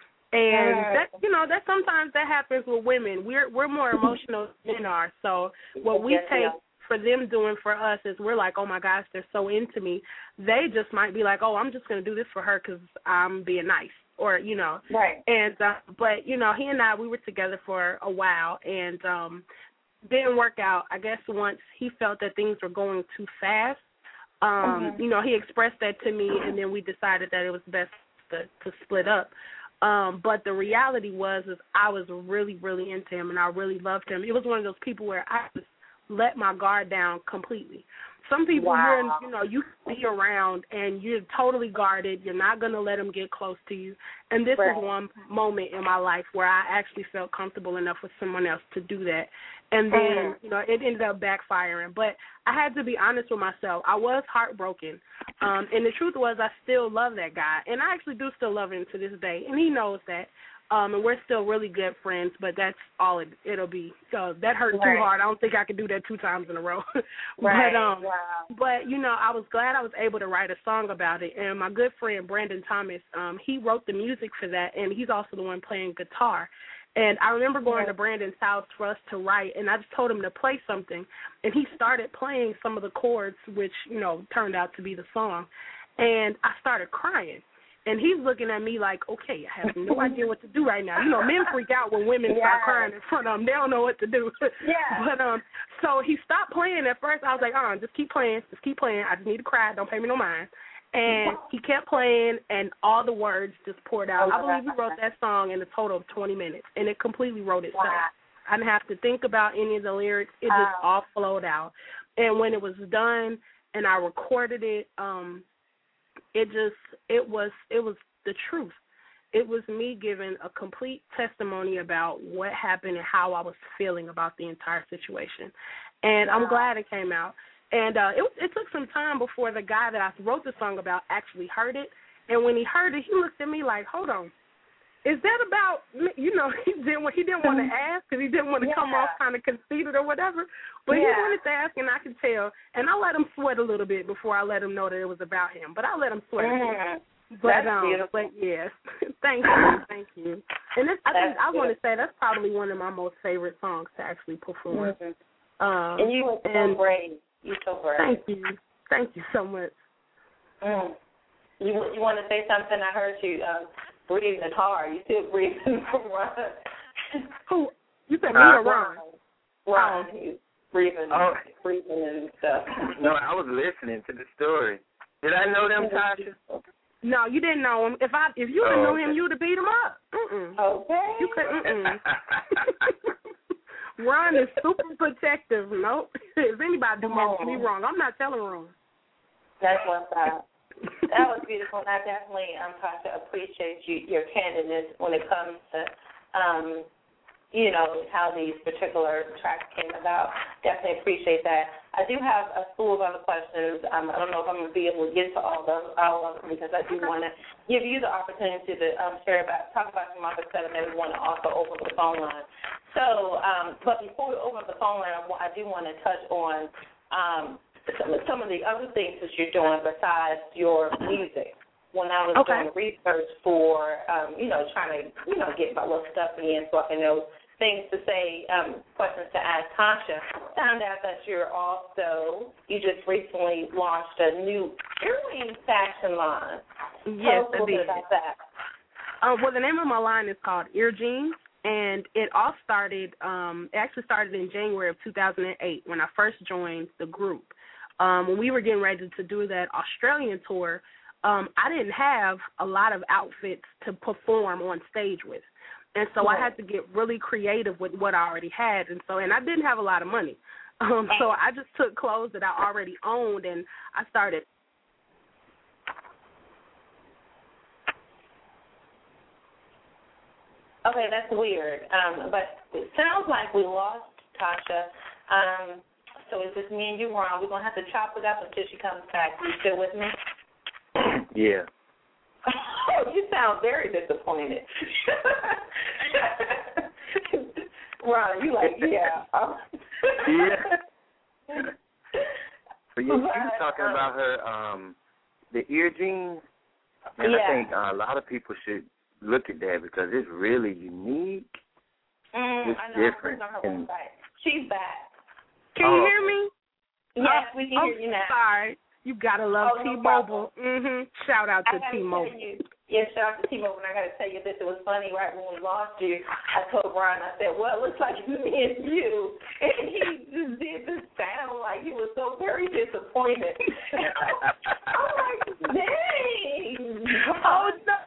And that, you know, that sometimes that happens with women. We're we're more emotional than men are. So what we take for them doing for us is we're like, oh my gosh, they're so into me. They just might be like, oh, I'm just going to do this for her because I'm being nice, or you know. Right. And uh, but you know, he and I, we were together for a while, and um, didn't work out. I guess once he felt that things were going too fast. Um, mm-hmm. You know, he expressed that to me, and then we decided that it was best to, to split up. Um, but the reality was is I was really, really into him, and I really loved him. It was one of those people where I just let my guard down completely. Some people, wow. you're in, you know, you can be around, and you're totally guarded. You're not going to let them get close to you. And this right. was one moment in my life where I actually felt comfortable enough with someone else to do that. And then, mm-hmm. you know, it ended up backfiring. But I had to be honest with myself. I was heartbroken. Um, and the truth was I still love that guy. And I actually do still love him to this day. And he knows that. Um, and we're still really good friends, but that's all it, it'll be. So that hurt right. too hard. I don't think I could do that two times in a row. right. But, um, wow. but, you know, I was glad I was able to write a song about it. And my good friend, Brandon Thomas, um, he wrote the music for that, and he's also the one playing guitar. And I remember going yeah. to Brandon's house for us to write, and I just told him to play something. And he started playing some of the chords, which, you know, turned out to be the song. And I started crying. And he's looking at me like, okay, I have no idea what to do right now. You know, men freak out when women yeah. start crying in front of them. They don't know what to do. Yeah. But um, so he stopped playing at first. I was like, uh, just keep playing. Just keep playing. I just need to cry. Don't pay me no mind. And he kept playing, and all the words just poured out. I believe he wrote that song in a total of twenty minutes, and it completely wrote itself. Wow. I didn't have to think about any of the lyrics. It just wow. all flowed out. And when it was done and I recorded it, um, it just, it was, it was the truth. It was me giving a complete testimony about what happened and how I was feeling about the entire situation. And I'm glad it came out. And uh, it, it took some time before the guy that I wrote the song about actually heard it. And when he heard it, he looked at me like, hold on, is that about, you know, he didn't, he didn't want to ask because he didn't want to yeah. come off kind of conceited or whatever. But yeah. he wanted to ask, and I could tell. And I let him sweat a little bit before I let him know that it was about him. But I let him sweat mm. a bit. But, that's um, beautiful. But, yes, thank you, thank you. And this, I think I want to say that's probably one of my most favorite songs to actually perform. Mm-hmm. Um, and you were so and, brave. You're so brave. Thank you. Thank you so much. Mm. You you want to say something? I heard you uh, breathing hard. You still breathing from Ron. Who? You said me or Ron? Ron. Oh. You breathing, oh. breathing and stuff. No, I was listening to the story. Did I know them, Tasha? No, you didn't know him. If I if you would have oh, known him, okay. you would have beat him up. Mm-mm. Okay. You could. Mm-mm. Ron is super protective. Nope. If anybody do me wrong, I'm not telling Ron. That's what's up. That was beautiful, and I definitely, um, Tasha, appreciate you, your candidness when it comes to, um, you know, how these particular tracks came about. Definitely appreciate that. I do have a slew of other questions. Um, I don't know if I'm going to be able to get to all of, all of them because I do want to give you the opportunity to um, share about, talk about some other stuff, and then we want to also open the phone line. So, um, but before we open the phone line, I do want to touch on um, some, some of the other things that you're doing besides your music. When I was okay. doing research for, um, you know, trying to, you know, get my little stuff in so I can know things to say, um, questions to ask Tasha, found out that you're also, you just recently launched a new earring fashion line. Yes, Tell us a little bit about that. Uh, well, the name of my line is called Ear Jeans, and it all started, um, it actually started in January of two thousand eight when I first joined the group. Um, when we were getting ready to do that Australian tour, um, I didn't have a lot of outfits to perform on stage with. And so I had to get really creative with what I already had. And so, and I didn't have a lot of money. Um, so I just took clothes that I already owned and I started. Okay, that's weird. Um, but it sounds like we lost Tasha. Um, so it's just me and you, Ron. We're going to have to chop it up until she comes back. You still with me? Yeah. Oh, you sound very disappointed. Ron, you like, yeah. Yeah. But you, you were talking um, about her, um, the ear jeans. And yeah. I think uh, a lot of people should look at that because it's really unique. Mm, it's I know. different. On her And, website. She's back. Can oh, you hear me? Yes, uh, we can oh, hear you now. Sorry. You got to love oh, no T-Mobile. Mm-hmm. Shout out to T-Mobile. Yes, shout out to T-Mobile. And I got to tell you this. It was funny, right, when we lost you, I told Brian, I said, well, it looks like it's me and you. And he just did this sound like he was so very disappointed. I'm like, dang. Oh, no.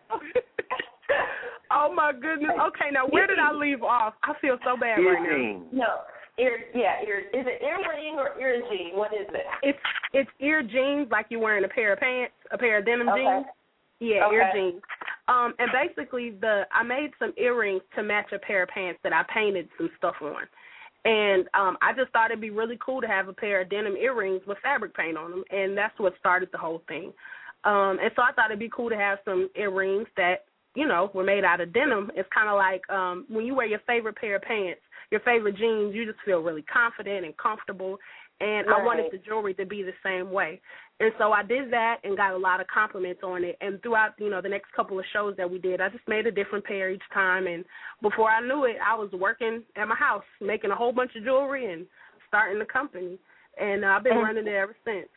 Oh, my goodness. Okay, now, where did I leave off? I feel so bad ear right jeans. now. No. Ear, yeah, ear. Is it earring or ear jean? What is it? It's it's ear jeans, like you're wearing a pair of pants, a pair of denim okay. jeans. Yeah, okay. ear jeans. Um, and basically, the I made some earrings to match a pair of pants that I painted some stuff on. And um, I just thought it'd be really cool to have a pair of denim earrings with fabric paint on them, and that's what started the whole thing. Um, and so I thought it'd be cool to have some earrings that, you know, were made out of denim. It's kind of like um, when you wear your favorite pair of pants, your favorite jeans, you just feel really confident and comfortable. And right. I wanted the jewelry to be the same way. And so I did that and got a lot of compliments on it. And throughout, you know, the next couple of shows that we did, I just made a different pair each time. And before I knew it, I was working at my house, making a whole bunch of jewelry and starting the company. And uh, I've been running it ever since.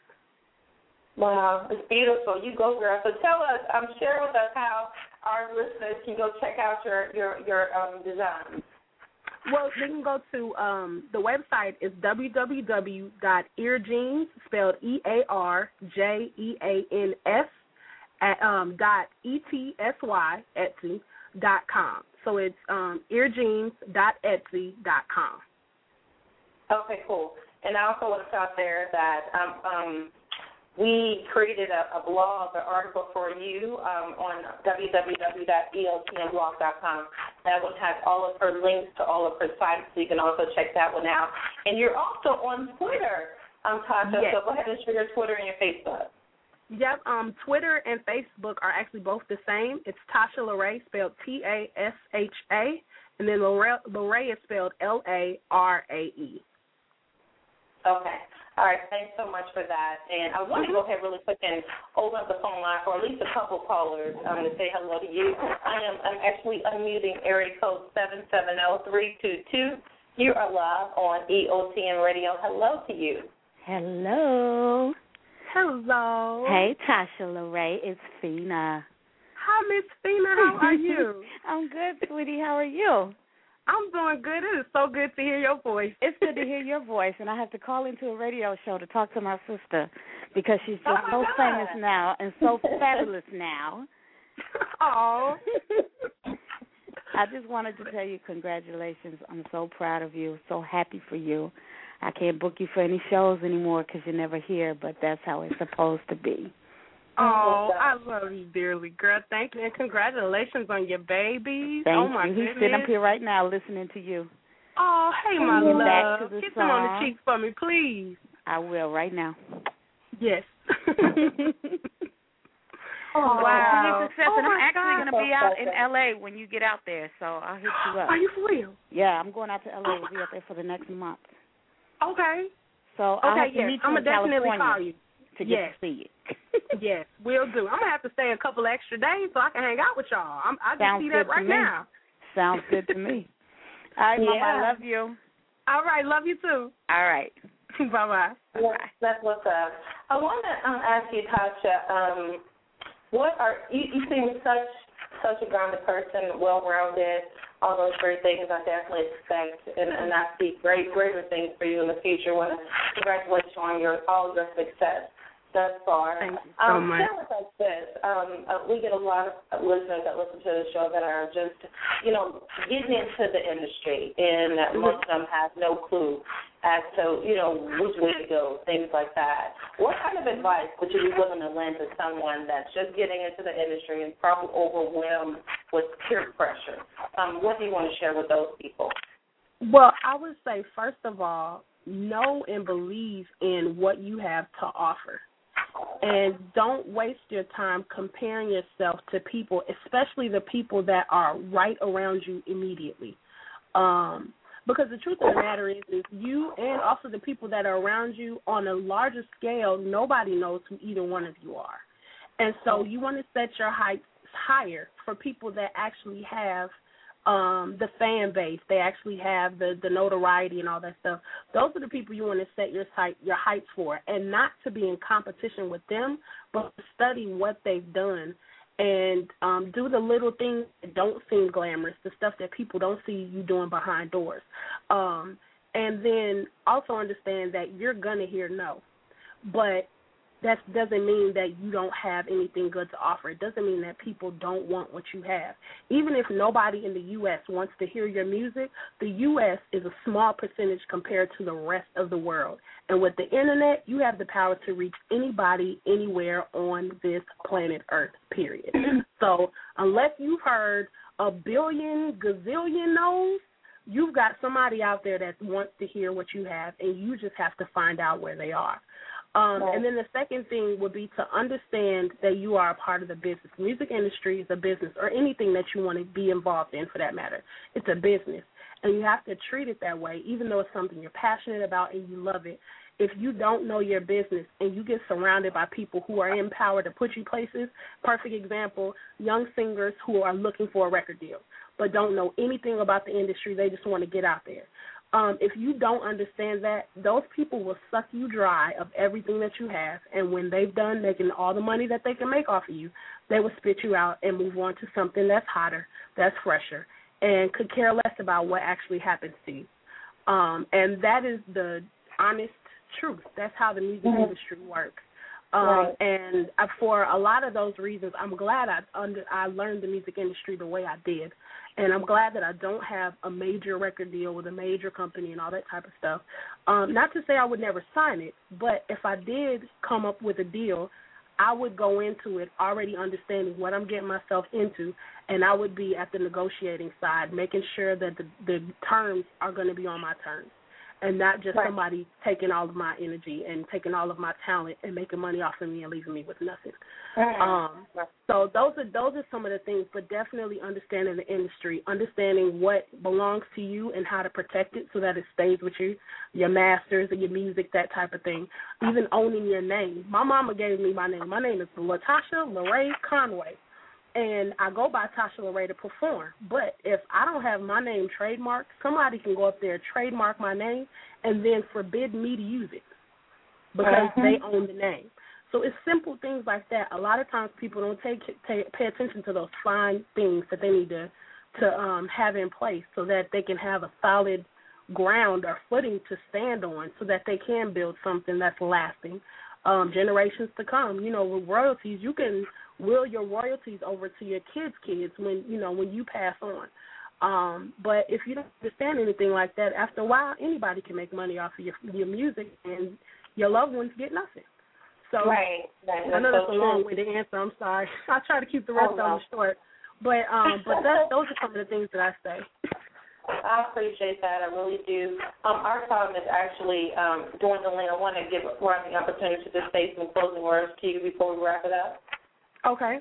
Wow, it's beautiful. You go, girl. So tell us, um, share with us how our listeners can go check out your, your, your um, designs. Well, they can go to um, the website is w w w dot earjeans, spelled E A R J E A N S, at, um, dot E T S Y, Etsy, dot com. So it's um, earjeans dot etsy dot com. Okay, cool. And I also want to out there that um, um, we created a, a blog, an article for you um, on w w w dot e o t m blog dot com. That will have all of her links to all of her sites, so you can also check that one out. And you're also on Twitter, um, Tasha, yes. so go ahead and share your Twitter and your Facebook. Yep, um, Twitter and Facebook are actually both the same. It's Tasha LaRae, spelled T A S H A, and then LaRae is spelled L A R A E. Okay. All right, thanks so much for that. And I want to go ahead really quick and open up the phone line for at least a couple callers um, to say hello to you. I am I'm actually unmuting area code seven seven zero three two two. You are live on E O T M Radio. Hello to you. Hello. Hello. Hey, Tasha LaRae. It's Fina. Hi, Miss Fina. How are you? I'm good, sweetie. How are you? I'm doing good. It is so good to hear your voice. It's good to hear your voice, and I have to call into a radio show to talk to my sister because she's just oh so God. famous now and so fabulous now. Oh. I just wanted to tell you congratulations. I'm so proud of you, so happy for you. I can't book you for any shows anymore because you're never here, but that's how it's supposed to be. Oh, I love you dearly, girl. Thank you, and congratulations on your babies. Thank oh, my you. goodness. He's sitting up here right now listening to you. Oh, hey, my Get love. back to the Get song. them on the cheeks for me, please. I will right now. Yes. Oh, wow. Success, oh and I'm my actually God. going to be out in L A when you get out there, so I'll hit you up. Are you for real? Yeah, I'm going out to L A. Oh, We'll be out there for the next month. Okay. So I'll okay, have to yes. meet you I'm in gonna definitely California call you to get yes. to see it. Yes, we'll do. I'm gonna have to stay a couple extra days so I can hang out with y'all. I'm, I can Sounds see good that right to me. now. Sounds good to me. All right, yeah. Mama, I love you. All right, love you too. All right. Bye bye. Yes, that's what's up. I want to um, ask you, Tasha. Um, what are you? You seem such such a grounded person, well-rounded, all those great things. I definitely expect, and, and I see great, greater things for you in the future. Want to congratulate you on your all your success thus far. Thank you so um, much. Share with us this. Um, uh, we get a lot of listeners that listen to the show that are just, you know, getting into the industry, and most of them have no clue as to, you know, which way to go, things like that. What kind of advice would you be willing to lend to someone that's just getting into the industry and probably overwhelmed with peer pressure? Um, what do you want to share with those people? Well, I would say, first of all, know and believe in what you have to offer. And don't waste your time comparing yourself to people, especially the people that are right around you immediately. Um, because the truth of the matter is, is you and also the people that are around you on a larger scale, nobody knows who either one of you are. And so you want to set your heights higher for people that actually have um, the fan base. They actually have the, the notoriety and all that stuff. Those are the people you want to set your height, your heights for, and not to be in competition with them, but to study what they've done and um, do the little things that don't seem glamorous, the stuff that people don't see you doing behind doors. Um, and then also understand that you're going to hear no, but that doesn't mean that you don't have anything good to offer. It doesn't mean that people don't want what you have. Even if nobody in the U S wants to hear your music, the U S is a small percentage compared to the rest of the world. And with the Internet, you have the power to reach anybody, anywhere on this planet Earth, period. So unless you've heard a billion, gazillion no's, you've got somebody out there that wants to hear what you have, and you just have to find out where they are. Um, and then the second thing would be to understand that you are a part of the business. The music industry is a business, or anything that you want to be involved in for that matter. It's a business, and you have to treat it that way, even though it's something you're passionate about and you love it. If you don't know your business and you get surrounded by people who are in power to put you places, perfect example, young singers who are looking for a record deal but don't know anything about the industry, they just want to get out there. Um, if you don't understand that, those people will suck you dry of everything that you have, and when they've done making all the money that they can make off of you, they will spit you out and move on to something that's hotter, that's fresher, and could care less about what actually happens to you. Um, and that is the honest truth. That's how the music mm-hmm. industry works. Um, right. And for a lot of those reasons, I'm glad I under, I learned the music industry the way I did. And I'm glad that I don't have a major record deal with a major company and all that type of stuff. Um, not to say I would never sign it, but if I did come up with a deal, I would go into it already understanding what I'm getting myself into, and I would be at the negotiating side, making sure that the, the terms are going to be on my terms, and not just right. somebody taking all of my energy and taking all of my talent and making money off of me and leaving me with nothing. Mm-hmm. Um, so those are those are some of the things, but definitely understanding the industry, understanding what belongs to you and how to protect it so that it stays with you, your masters and your music, that type of thing. Even owning your name. My mama gave me my name. My name is Latasha LaRae Conway. And I go by Tasha LaRae to perform. But if I don't have my name trademarked, somebody can go up there, trademark my name, and then forbid me to use it because uh-huh. they own the name. So it's simple things like that. A lot of times people don't take, take pay attention to those fine things that they need to to um, have in place so that they can have a solid ground or footing to stand on so that they can build something that's lasting, um, generations to come. You know, with royalties, you can will your royalties over to your kids' kids when, you know, when you pass on. Um, but if you don't understand anything like that, after a while, anybody can make money off of your your music, and your loved ones get nothing. So right. Right. I know that's that's so a long-winded answer. I'm sorry. I try to keep the rest oh, no. of them short. But um, but that, those are some of the things that I say. I appreciate that. I really do. Um, our time is actually um, dwindling. I want to give Ron the opportunity to just say some closing words to you before we wrap it up. Okay.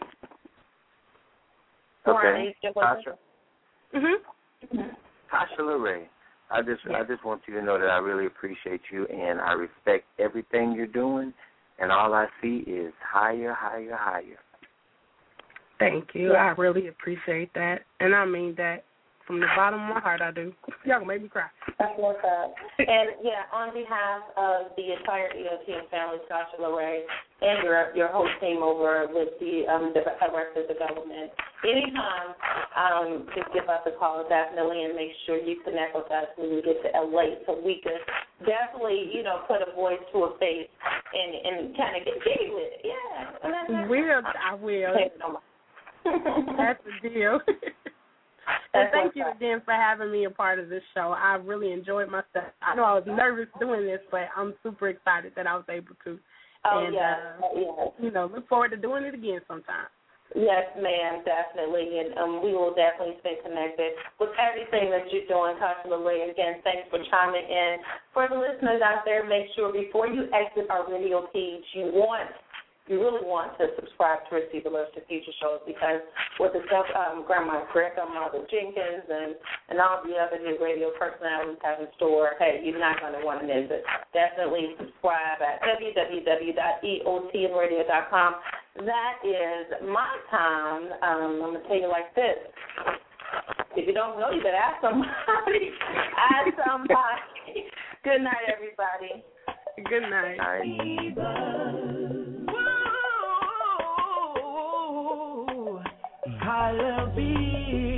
Okay. Tasha. Mhm. Tasha LaRae, I just yes. I just want you to know that I really appreciate you and I respect everything you're doing, and all I see is higher, higher, higher. Thank you. I really appreciate that, and I mean that from the bottom of my heart. I do. Y'all gonna make me cry. That's what's up. And yeah, on behalf of the entire E O T M family, Tasha LaRae, and your your whole team over with the um the Arrested Development, anytime, um, just give us a call definitely, and make sure you connect with us when you get to L A so we can definitely, you know, put a voice to a face and and kind of get jiggy with it. Yeah. Will I will. That's the deal. And thank you again for having me a part of this show. I really enjoyed myself. I know I was nervous doing this, but I'm super excited that I was able to. Oh, and, yes. uh, yes. You know, look forward to doing it again sometime. Yes, ma'am, definitely. And um, we will definitely stay connected with everything that you're doing, Tasha LaRae. Again, thanks for chiming in. For the listeners out there, make sure before you exit our radio page, you want You really want to subscribe to receive alerts to future shows, because with the stuff um, Grandma Greta, Mother Jenkins, and, and all the other new radio personalities have in store, hey, you're not going to want to miss it. Definitely subscribe at w w w dot e o t m radio dot com. That is my time. Um, I'm going to tell you like this. If you don't know, you better ask somebody. Ask somebody. Good night, everybody. Good night. Hallelujah.